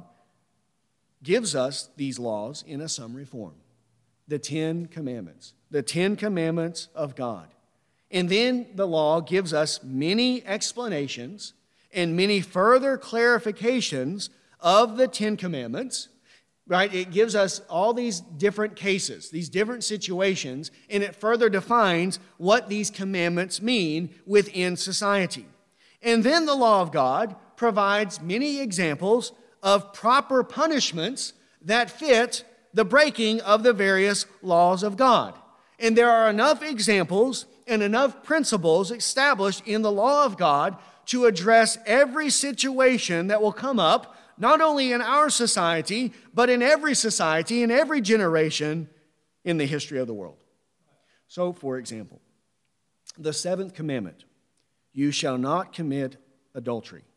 gives us these laws in a summary form. The 10 Commandments. The 10 Commandments of God. And then the law gives us many explanations and many further clarifications of the 10 Commandments. Right? It gives us all these different cases, these different situations, and it further defines what these commandments mean within society. And then the law of God provides many examples of proper punishments that fit the breaking of the various laws of God. And there are enough examples and enough principles established in the law of God to address every situation that will come up, not only in our society, but in every society, in every generation in the history of the world. So, for example, the 7th commandment, you shall not commit adultery.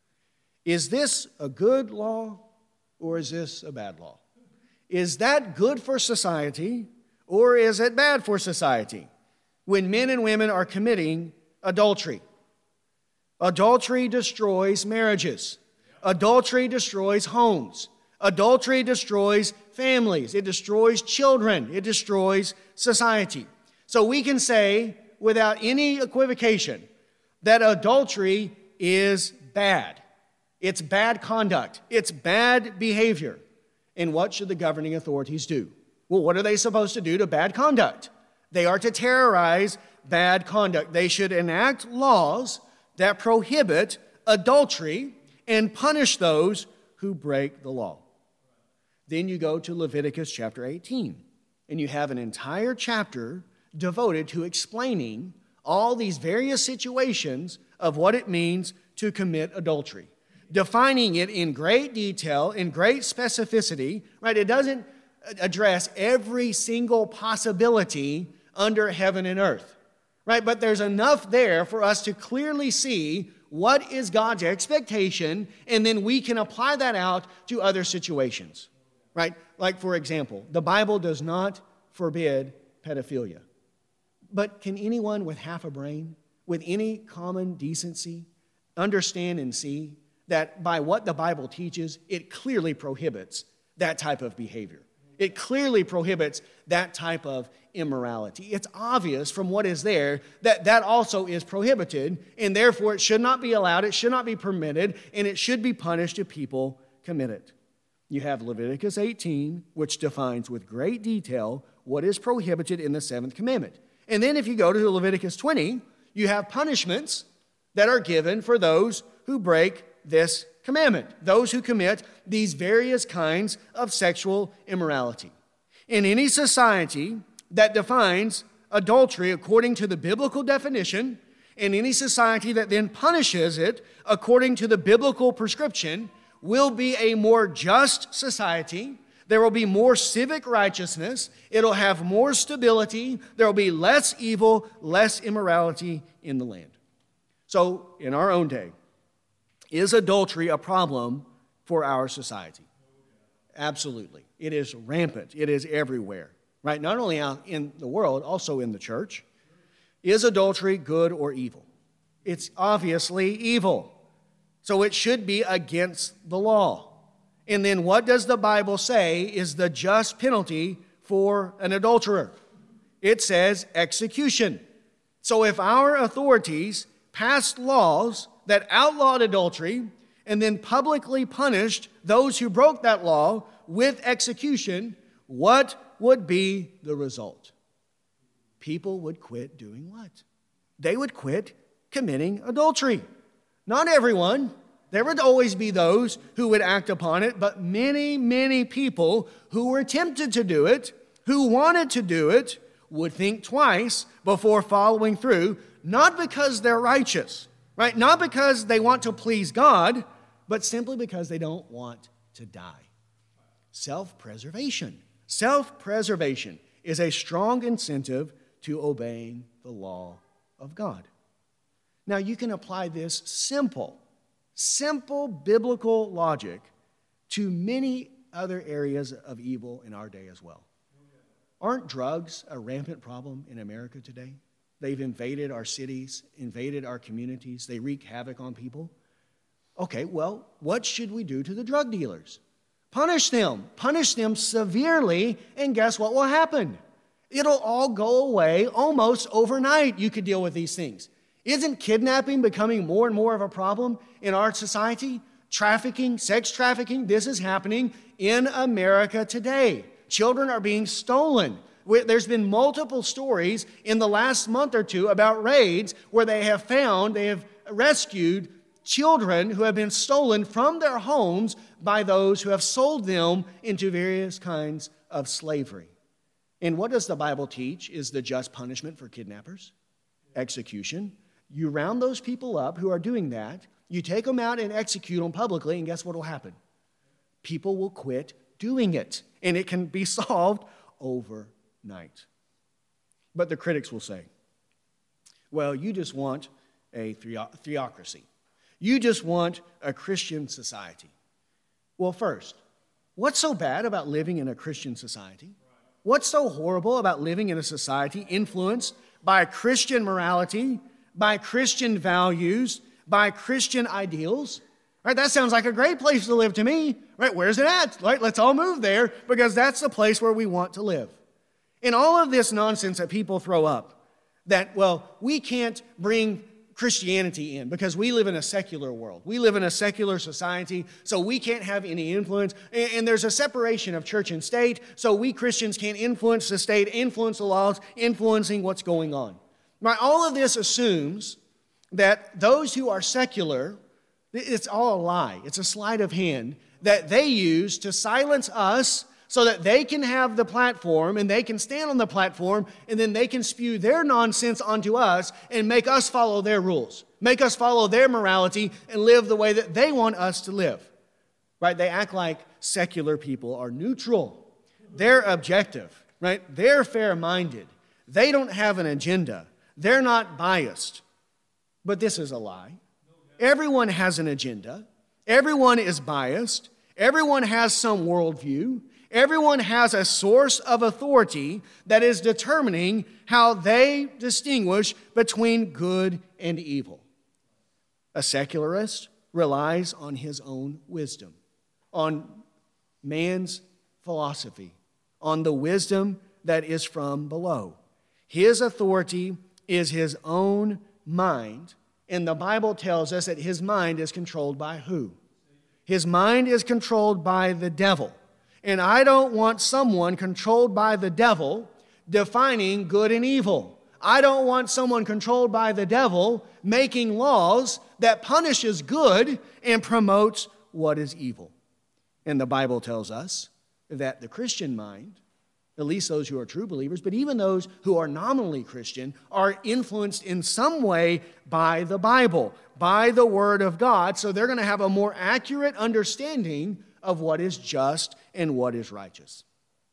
Is this a good law or is this a bad law? Is that good for society or is it bad for society when men and women are committing adultery? Adultery destroys marriages. Adultery destroys homes. Adultery destroys families. It destroys children. It destroys society. So we can say without any equivocation that adultery is bad. It's bad conduct. It's bad behavior. And what should the governing authorities do? Well, what are they supposed to do to bad conduct? They are to terrorize bad conduct. They should enact laws that prohibit adultery and punish those who break the law. Then you go to Leviticus chapter 18, and you have an entire chapter devoted to explaining all these various situations of what it means to commit adultery, defining it in great detail, in great specificity, right? It doesn't address every single possibility under heaven and earth, right? But there's enough there for us to clearly see what is God's expectation, and then we can apply that out to other situations, right? Like, for example, the Bible does not forbid pedophilia. But can anyone with half a brain, with any common decency, understand and see that by what the Bible teaches, it clearly prohibits that type of behavior? It clearly prohibits that type of immorality. It's obvious from what is there that that also is prohibited, and therefore it should not be allowed, it should not be permitted, and it should be punished if people commit it. You have Leviticus 18, which defines with great detail what is prohibited in the 7th commandment. And then if you go to Leviticus 20, you have punishments that are given for those who break this commandment, those who commit these various kinds of sexual immorality. In any society that defines adultery according to the biblical definition, in any society that then punishes it according to the biblical prescription, will be a more just society. There will be more civic righteousness. It'll have more stability. There will be less evil, less immorality in the land. So, in our own day, is adultery a problem for our society? Absolutely. It is rampant. It is everywhere, right? Not only out in the world, also in the church. Is adultery good or evil? It's obviously evil. So it should be against the law. And then what does the Bible say is the just penalty for an adulterer? It says execution. So if our authorities passed laws that outlawed adultery and then publicly punished those who broke that law with execution, what would be the result? People would quit doing what? They would quit committing adultery. Not everyone. There would always be those who would act upon it, but many, many people who were tempted to do it, who wanted to do it, would think twice before following through, not because they're righteous, right? Not because they want to please God, but simply because they don't want to die. Self-preservation. Self-preservation is a strong incentive to obeying the law of God. Now, you can apply this simple biblical logic to many other areas of evil in our day as well. Aren't drugs a rampant problem in America today? They've invaded our cities, invaded our communities. They wreak havoc on people. Okay, well, what should we do to the drug dealers? Punish them severely, and guess what will happen? It'll all go away almost overnight. You could deal with these things. Isn't kidnapping becoming more and more of a problem in our society? Trafficking, sex trafficking, this is happening in America today. Children are being stolen. There's been multiple stories in the last month or two about raids where they have rescued children who have been stolen from their homes by those who have sold them into various kinds of slavery. And what does the Bible teach is the just punishment for kidnappers? Execution. You round those people up who are doing that, you take them out and execute them publicly, and guess what will happen? People will quit doing it, and it can be solved overnight. But the critics will say, well, you just want a theocracy. You just want a Christian society. Well, first, what's so bad about living in a Christian society? What's so horrible about living in a society influenced by Christian morality, by Christian values, by Christian ideals? Right? That sounds like a great place to live to me. Right? Where's it at? Right? Let's all move there because that's the place where we want to live. And all of this nonsense that people throw up, that, well, we can't bring Christianity in because we live in a secular world. We live in a secular society, so we can't have any influence. And there's a separation of church and state, so we Christians can't influence the state, influence the laws, influencing what's going on. Right? All of this assumes that those who are secular, it's all a lie. It's a sleight of hand that they use to silence us so that they can have the platform and they can stand on the platform and then they can spew their nonsense onto us and make us follow their rules, make us follow their morality and live the way that they want us to live. Right? They act like secular people are neutral. They're objective, right? They're fair-minded. They don't have an agenda. They're not biased. But this is a lie. Everyone has an agenda. Everyone is biased. Everyone has some worldview. Everyone has a source of authority that is determining how they distinguish between good and evil. A secularist relies on his own wisdom, on man's philosophy, on the wisdom that is from below. His authority is his own mind, and the Bible tells us that his mind is controlled by who? His mind is controlled by the devil. And I don't want someone controlled by the devil defining good and evil. I don't want someone controlled by the devil making laws that punishes good and promotes what is evil. And the Bible tells us that the Christian mind, at least those who are true believers, but even those who are nominally Christian, are influenced in some way by the Bible, by the Word of God, so they're going to have a more accurate understanding of what is just and what is righteous.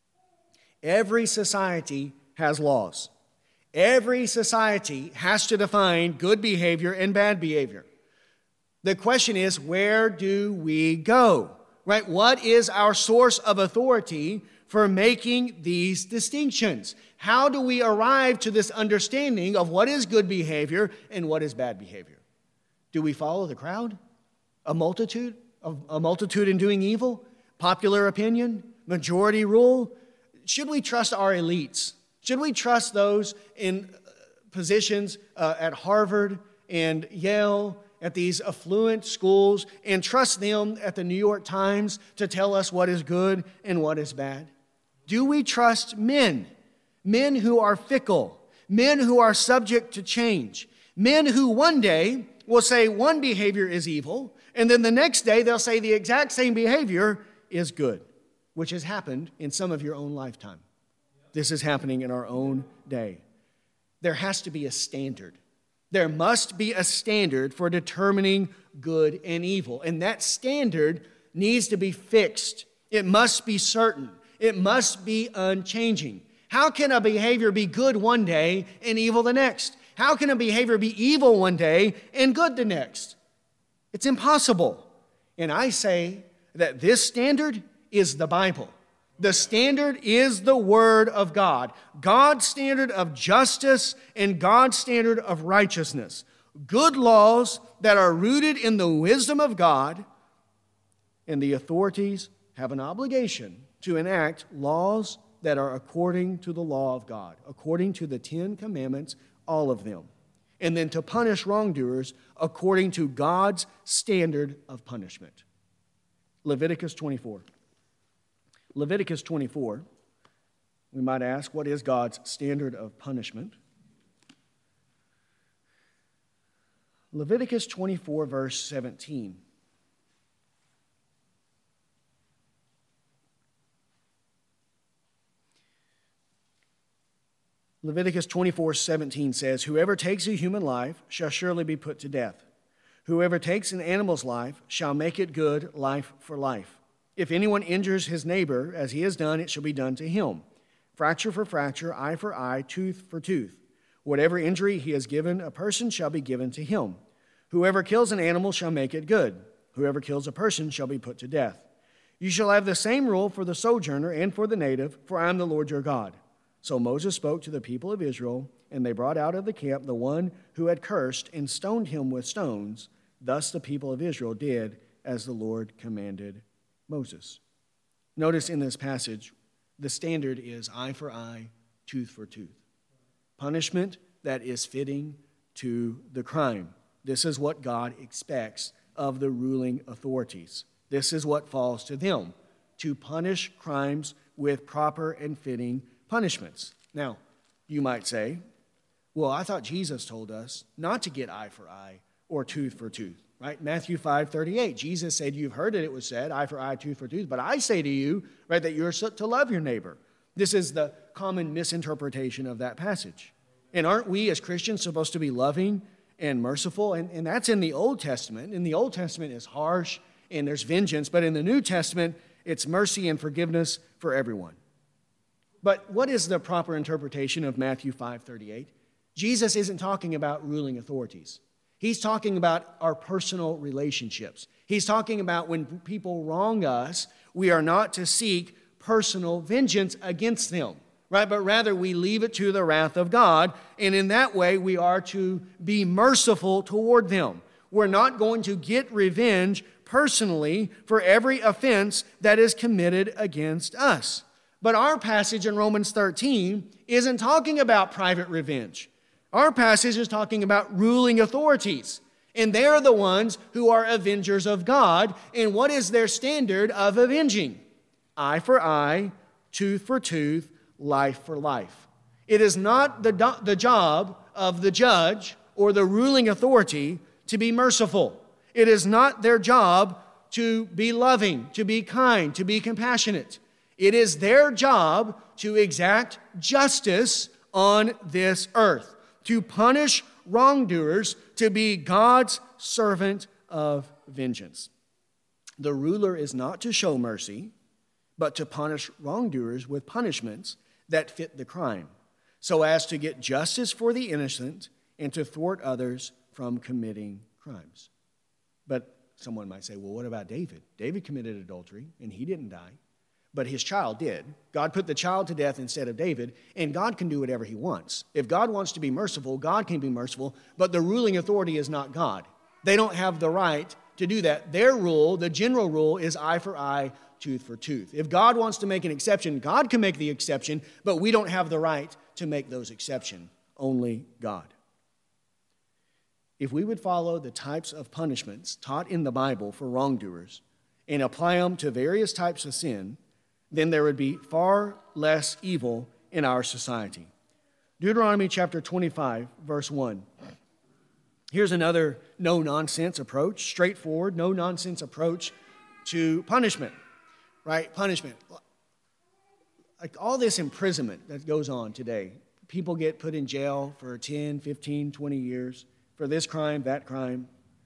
Every society has laws. Every society has to define good behavior and bad behavior. The question is, where do we go? Right? What is our source of authority for making these distinctions? How do we arrive to this understanding of what is good behavior and what is bad behavior? Do we follow the crowd? A multitude in doing evil? Popular opinion? Majority rule? Should we trust our elites? Should we trust those in positions at Harvard and Yale, at these affluent schools, and trust them at the New York Times to tell us what is good and what is bad? Do we trust men who are fickle, men who are subject to change, men who one day will say one behavior is evil, and then the next day they'll say the exact same behavior is good, which has happened in some of your own lifetime. This is happening in our own day. There has to be a standard. There must be a standard for determining good and evil, and that standard needs to be fixed. It must be certain. It must be unchanging. How can a behavior be good one day and evil the next? How can a behavior be evil one day and good the next? It's impossible. And I say that this standard is the Bible. The standard is the Word of God. God's standard of justice and God's standard of righteousness. Good laws that are rooted in the wisdom of God, and the authorities have an obligation to enact laws that are according to the law of God, according to the 10 Commandments, all of them. And then to punish wrongdoers according to God's standard of punishment. Leviticus 24. Leviticus 24, we might ask, what is God's standard of punishment? Leviticus 24, verse 17. Leviticus 24:17 says, "Whoever takes a human life shall surely be put to death. Whoever takes an animal's life shall make it good, life for life. If anyone injures his neighbor as he has done, it shall be done to him. Fracture for fracture, eye for eye, tooth for tooth. Whatever injury he has given a person shall be given to him. Whoever kills an animal shall make it good. Whoever kills a person shall be put to death. You shall have the same rule for the sojourner and for the native, for I am the Lord your God." So Moses spoke to the people of Israel, and they brought out of the camp the one who had cursed and stoned him with stones. Thus the people of Israel did as the Lord commanded Moses. Notice in this passage, the standard is eye for eye, tooth for tooth. Punishment that is fitting to the crime. This is what God expects of the ruling authorities. This is what falls to them, to punish crimes with proper and fitting punishments. Now, you might say, well, I thought Jesus told us not to get eye for eye or tooth for tooth, right? Matthew 5:38, Jesus said, "You've heard it was said, eye for eye, tooth for tooth, but I say to you," right, that you're to love your neighbor. This is the common misinterpretation of that passage. And aren't we as Christians supposed to be loving and merciful? And that's in the Old Testament. In the Old Testament is harsh and there's vengeance, but in the New Testament, it's mercy and forgiveness for everyone. But what is the proper interpretation of Matthew 5:38? Jesus isn't talking about ruling authorities. He's talking about our personal relationships. He's talking about when people wrong us, we are not to seek personal vengeance against them, right? But rather we leave it to the wrath of God, and in that way we are to be merciful toward them. We're not going to get revenge personally for every offense that is committed against us. But our passage in Romans 13 isn't talking about private revenge. Our passage is talking about ruling authorities. And they're the ones who are avengers of God. And what is their standard of avenging? Eye for eye, tooth for tooth, life for life. It is not the job of the judge or the ruling authority to be merciful. It is not their job to be loving, to be kind, to be compassionate. It is their job to exact justice on this earth, to punish wrongdoers, to be God's servant of vengeance. The ruler is not to show mercy, but to punish wrongdoers with punishments that fit the crime, so as to get justice for the innocent and to thwart others from committing crimes. But someone might say, well, what about David? David committed adultery, and he didn't die. But his child did. God put the child to death instead of David, and God can do whatever he wants. If God wants to be merciful, God can be merciful, but the ruling authority is not God. They don't have the right to do that. Their rule, the general rule, is eye for eye, tooth for tooth. If God wants to make an exception, God can make the exception, but we don't have the right to make those exceptions. Only God. If we would follow the types of punishments taught in the Bible for wrongdoers and apply them to various types of sin, then there would be far less evil in our society. Deuteronomy chapter 25, verse 1. Here's another no-nonsense approach, straightforward, no-nonsense approach to punishment, right? Punishment. Like all this imprisonment that goes on today. People get put in jail for 10, 15, 20 years for this crime, that crime.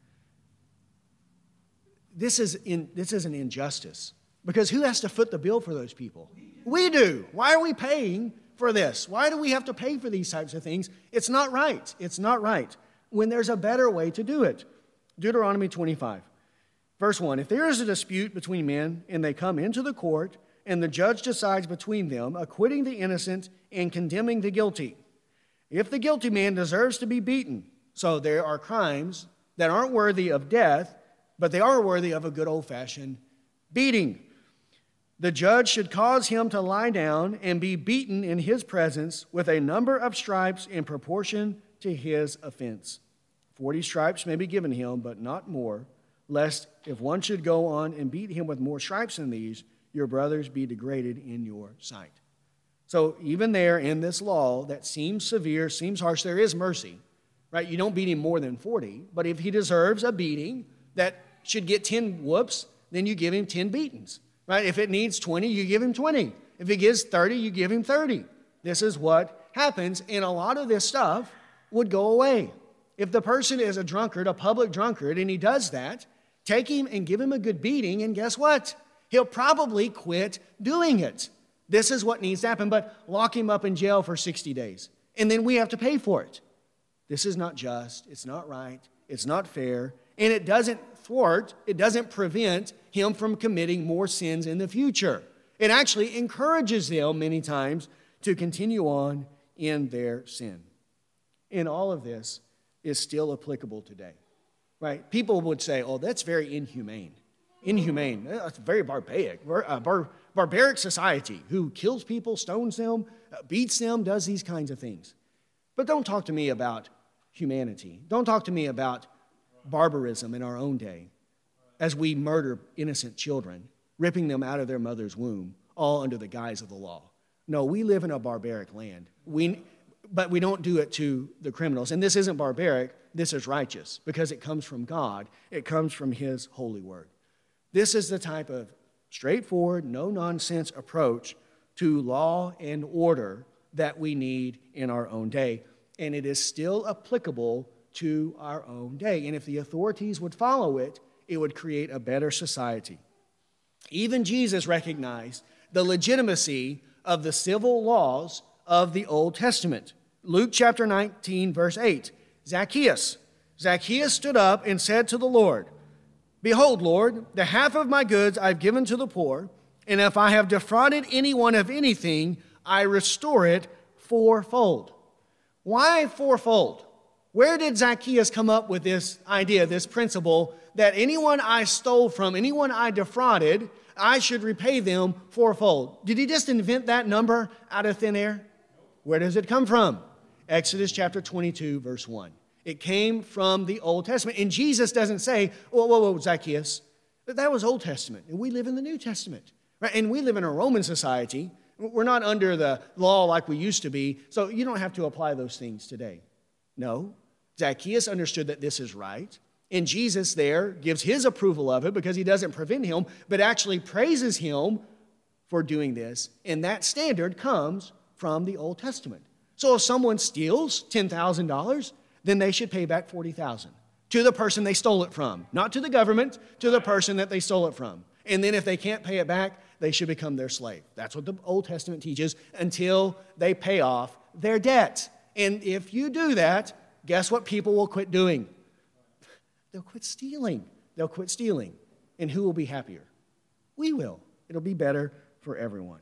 This is an injustice. Because who has to foot the bill for those people? We do. Why are we paying for this? Why do we have to pay for these types of things? It's not right. It's not right. When there's a better way to do it. Deuteronomy 25, verse 1. If there is a dispute between men and they come into the court and the judge decides between them, acquitting the innocent and condemning the guilty. If the guilty man deserves to be beaten, so there are crimes that aren't worthy of death, but they are worthy of a good old-fashioned beating. The judge should cause him to lie down and be beaten in his presence with a number of stripes in proportion to his offense. 40 stripes may be given him, but not more, lest if one should go on and beat him with more stripes than these, your brothers be degraded in your sight. So even there in this law that seems severe, seems harsh, there is mercy, right? You don't beat him more than 40, but if he deserves a beating that should get 10 whoops, then you give him 10 beatings, right? If it needs 20, you give him 20. If it gives 30, you give him 30. This is what happens, and a lot of this stuff would go away. If the person is a drunkard, a public drunkard, and he does that, take him and give him a good beating, and guess what? He'll probably quit doing it. This is what needs to happen, but lock him up in jail for 60 days, and then we have to pay for it. This is not just, it's not right, it's not fair, and it doesn't prevent him from committing more sins in the future. It actually encourages them many times to continue on in their sin. And all of this is still applicable today, right? People would say, oh, that's very inhumane. Inhumane, that's very barbaric. Barbaric society who kills people, stones them, beats them, does these kinds of things. But don't talk to me about humanity. Don't talk to me about barbarism in our own day as we murder innocent children, ripping them out of their mother's womb, all under the guise of the law. No, we live in a barbaric land. But we don't do it to the criminals. And this isn't barbaric, this is righteous because it comes from God. It comes from His holy word. This is the type of straightforward, no-nonsense approach to law and order that we need in our own day. And it is still applicable to our own day. And if the authorities would follow it, it would create a better society. Even Jesus recognized the legitimacy of the civil laws of the Old Testament. Luke chapter 19, verse 8. Zacchaeus stood up and said to the Lord, Behold, Lord, the half of my goods I've given to the poor, and if I have defrauded anyone of anything, I restore it fourfold. Why fourfold? Where did Zacchaeus come up with this idea, this principle, that anyone I stole from, anyone I defrauded, I should repay them fourfold? Did he just invent that number out of thin air? Where does it come from? Exodus chapter 22, verse 1. It came from the Old Testament. And Jesus doesn't say, whoa, Zacchaeus. That was Old Testament, and we live in the New Testament. Right? And we live in a Roman society. We're not under the law like we used to be, so you don't have to apply those things today. No, Zacchaeus understood that this is right, and Jesus there gives his approval of it because he doesn't prevent him, but actually praises him for doing this, and that standard comes from the Old Testament. So if someone steals $10,000, then they should pay back $40,000 to the person they stole it from, not to the government, to the person that they stole it from. And then if they can't pay it back, they should become their slave. That's what the Old Testament teaches until they pay off their debt. And if you do that, guess what people will quit doing? They'll quit stealing. They'll quit stealing. And who will be happier? We will. It'll be better for everyone.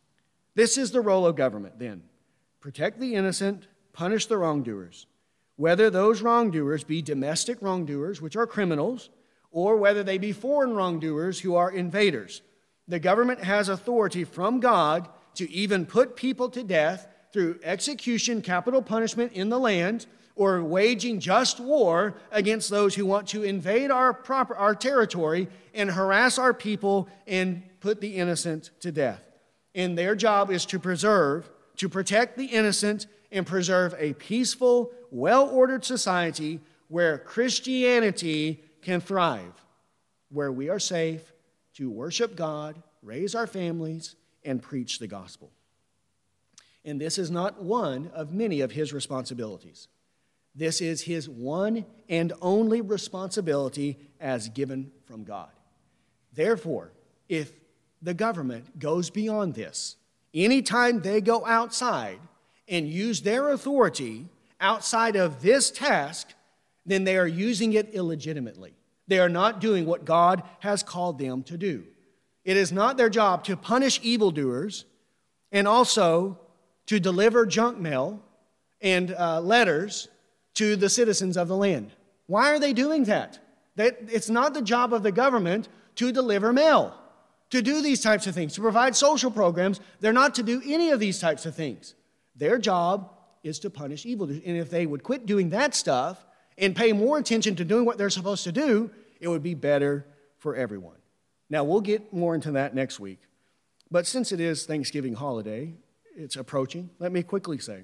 This is the role of government then. Protect the innocent, punish the wrongdoers. Whether those wrongdoers be domestic wrongdoers, which are criminals, or whether they be foreign wrongdoers who are invaders. The government has authority from God to even put people to death through execution, capital punishment in the land, or waging just war against those who want to invade our territory and harass our people and put the innocent to death. And their job is to protect the innocent and preserve a peaceful, well-ordered society where Christianity can thrive, where we are safe to worship God, raise our families, and preach the gospel. And this is not one of many of his responsibilities. This is his one and only responsibility as given from God. Therefore, if the government goes beyond this, anytime they go outside and use their authority outside of this task, then they are using it illegitimately. They are not doing what God has called them to do. It is not their job to punish evildoers and also to deliver junk mail and letters to the citizens of the land. Why are they doing that? It's not the job of the government to deliver mail, to do these types of things, to provide social programs. They're not to do any of these types of things. Their job is to punish evildoers. And if they would quit doing that stuff and pay more attention to doing what they're supposed to do, it would be better for everyone. Now, we'll get more into that next week. But since it is Thanksgiving holiday, it's approaching, let me quickly say,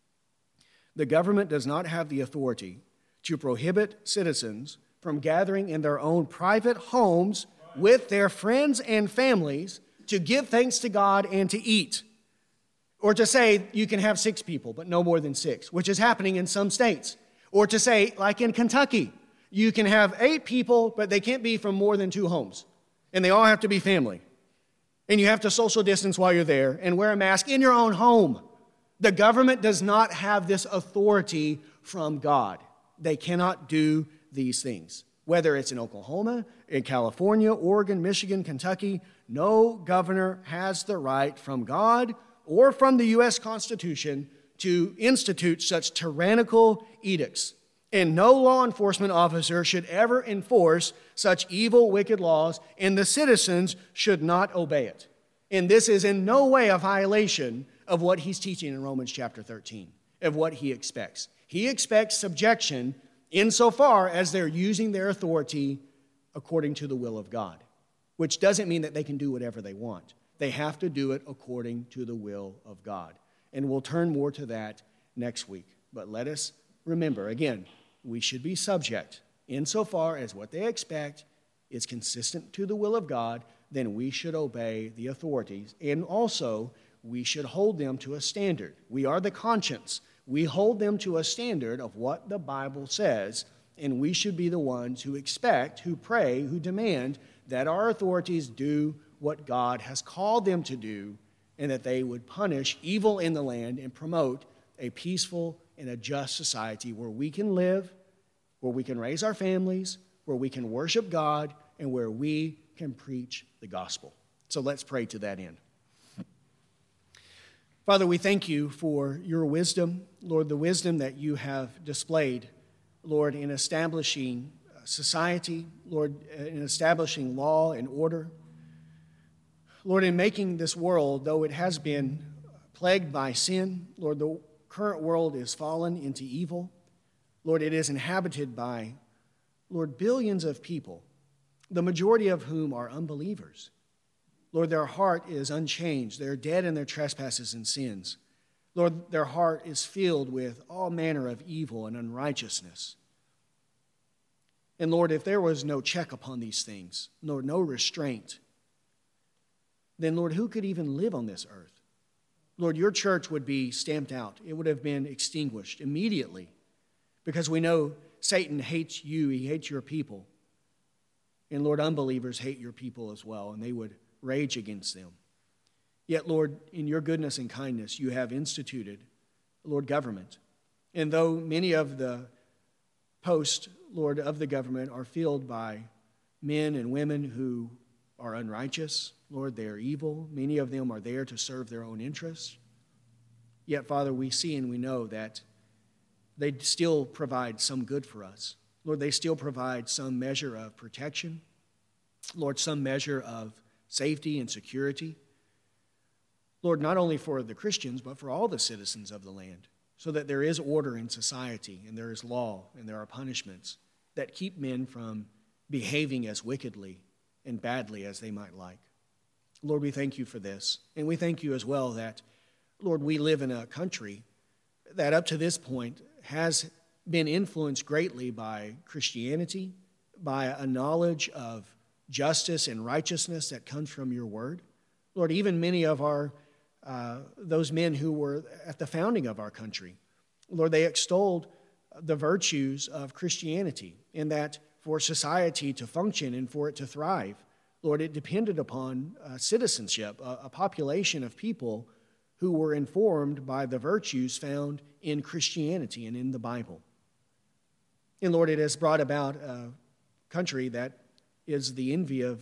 the government does not have the authority to prohibit citizens from gathering in their own private homes with their friends and families to give thanks to God and to eat. Or to say you can have 6 people, but no more than 6, which is happening in some states. Or to say, like in Kentucky, you can have 8 people, but they can't be from more than 2 homes. And they all have to be family. And you have to social distance while you're there and wear a mask in your own home. The government does not have this authority from God. They cannot do these things. Whether it's in Oklahoma, in California, Oregon, Michigan, Kentucky, no governor has the right from God or from the U.S. Constitution to institute such tyrannical edicts. And no law enforcement officer should ever enforce such evil, wicked laws, and the citizens should not obey it. And this is in no way a violation of what he's teaching in Romans chapter 13, of what he expects. He expects subjection insofar as they're using their authority according to the will of God, which doesn't mean that they can do whatever they want. They have to do it according to the will of God. And we'll turn more to that next week. But let us remember, again, we should be subject insofar as what they expect is consistent to the will of God. Then we should obey the authorities. And also, we should hold them to a standard. We are the conscience. We hold them to a standard of what the Bible says, and we should be the ones who expect, who pray, who demand that our authorities do what God has called them to do, and that they would punish evil in the land and promote a peaceful and a just society where we can live, where we can raise our families, where we can worship God, and where we can preach the gospel. So let's pray to that end. Father, we thank you for your wisdom, Lord, the wisdom that you have displayed, Lord, in establishing society, Lord, in establishing law and order. Lord, in making this world, though it has been plagued by sin, Lord, the current world is fallen into evil. Lord, it is inhabited by, Lord, billions of people, the majority of whom are unbelievers. Lord, their heart is unchanged. They're dead in their trespasses and sins. Lord, their heart is filled with all manner of evil and unrighteousness. And Lord, if there was no check upon these things, Lord, no restraint, then Lord, who could even live on this earth? Lord, your church would be stamped out. It would have been extinguished immediately because we know Satan hates you. He hates your people. And Lord, unbelievers hate your people as well, and they would rage against them. Yet, Lord, in your goodness and kindness, you have instituted, Lord, government. And though many of the posts, Lord, of the government are filled by men and women who are unrighteous, Lord, they are evil. Many of them are there to serve their own interests. Yet, Father, we see and we know that they still provide some good for us. Lord, they still provide some measure of protection. Lord, some measure of safety and security. Lord, not only for the Christians, but for all the citizens of the land, so that there is order in society, and there is law, and there are punishments that keep men from behaving as wickedly and badly as they might like. Lord, we thank you for this. And we thank you as well that, Lord, we live in a country that up to this point has been influenced greatly by Christianity, by a knowledge of justice and righteousness that comes from your word. Lord, even many of those men who were at the founding of our country, Lord, they extolled the virtues of Christianity in that for society to function and for it to thrive, Lord, it depended upon citizenship, a population of people who were informed by the virtues found in Christianity and in the Bible. And Lord, it has brought about a country that is the envy of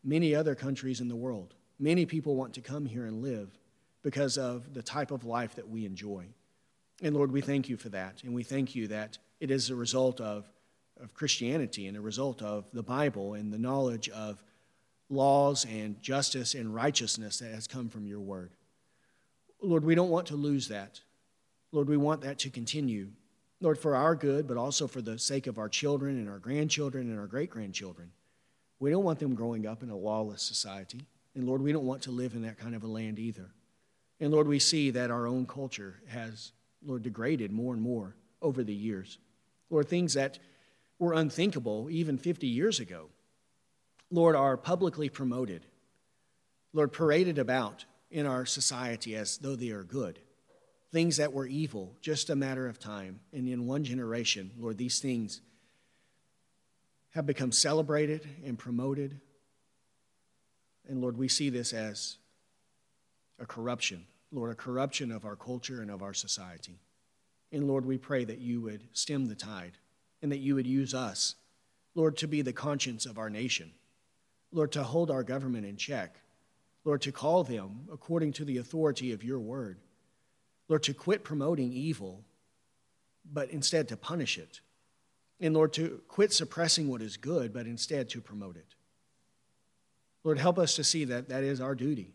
many other countries in the world. Many people want to come here and live because of the type of life that we enjoy. And Lord, we thank you for that. And we thank you that it is a result of Christianity and a result of the Bible and the knowledge of laws and justice and righteousness that has come from your word. Lord, we don't want to lose that. Lord, we want that to continue. Lord, for our good, but also for the sake of our children and our grandchildren and our great-grandchildren. We don't want them growing up in a lawless society. And Lord, we don't want to live in that kind of a land either. And Lord, we see that our own culture has, Lord, degraded more and more over the years. Lord, things that were unthinkable even 50 years ago, Lord, are publicly promoted. Lord, paraded about in our society as though they are good. Things that were evil, just a matter of time. And in one generation, Lord, these things have become celebrated and promoted. And Lord, we see this as a corruption. Lord, a corruption of our culture and of our society. And Lord, we pray that you would stem the tide and that you would use us, Lord, to be the conscience of our nation. Lord, to hold our government in check. Lord, to call them according to the authority of your word. Lord, to quit promoting evil, but instead to punish it. And Lord, to quit suppressing what is good, but instead to promote it. Lord, help us to see that that is our duty.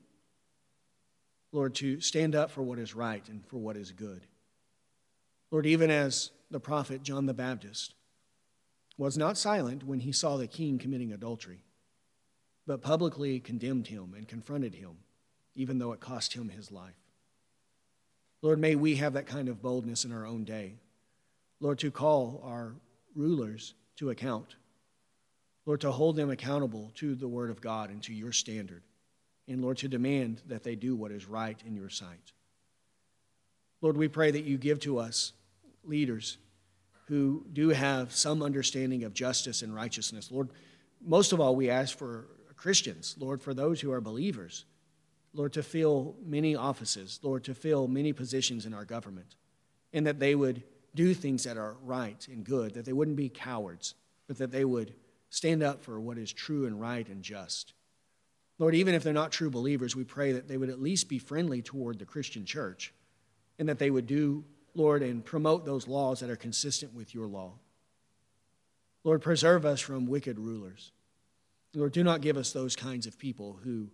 Lord, to stand up for what is right and for what is good. Lord, even as the prophet John the Baptist was not silent when he saw the king committing adultery, but publicly condemned him and confronted him, even though it cost him his life. Lord, may we have that kind of boldness in our own day. Lord, to call our rulers to account. Lord, to hold them accountable to the word of God and to your standard. And Lord, to demand that they do what is right in your sight. Lord, we pray that you give to us leaders who do have some understanding of justice and righteousness. Lord, most of all, we ask for Christians, Lord, for those who are believers, Lord, to fill many offices, Lord, to fill many positions in our government, and that they would do things that are right and good, that they wouldn't be cowards, but that they would stand up for what is true and right and just. Lord, even if they're not true believers, we pray that they would at least be friendly toward the Christian church, and that they would do, Lord, and promote those laws that are consistent with your law. Lord, preserve us from wicked rulers. Lord, do not give us those kinds of people who,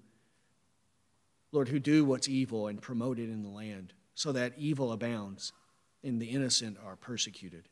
Lord, who do what's evil and promote it in the land, so that evil abounds and the innocent are persecuted.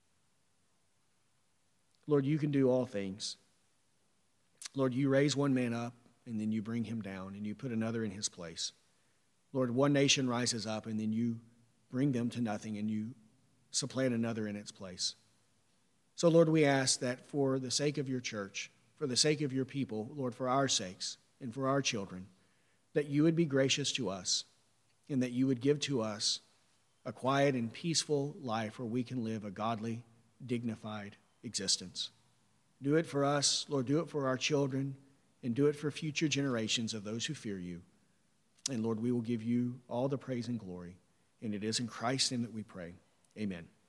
Lord, you can do all things. Lord, you raise one man up, and then you bring him down, and you put another in his place. Lord, one nation rises up, and then you bring them to nothing, and you supplant another in its place. So, Lord, we ask that for the sake of your church, for the sake of your people, Lord, for our sakes and for our children, that you would be gracious to us and that you would give to us a quiet and peaceful life where we can live a godly, dignified existence. Do it for us, Lord, do it for our children, and do it for future generations of those who fear you. And Lord, we will give you all the praise and glory. And it is in Christ's name that we pray. Amen.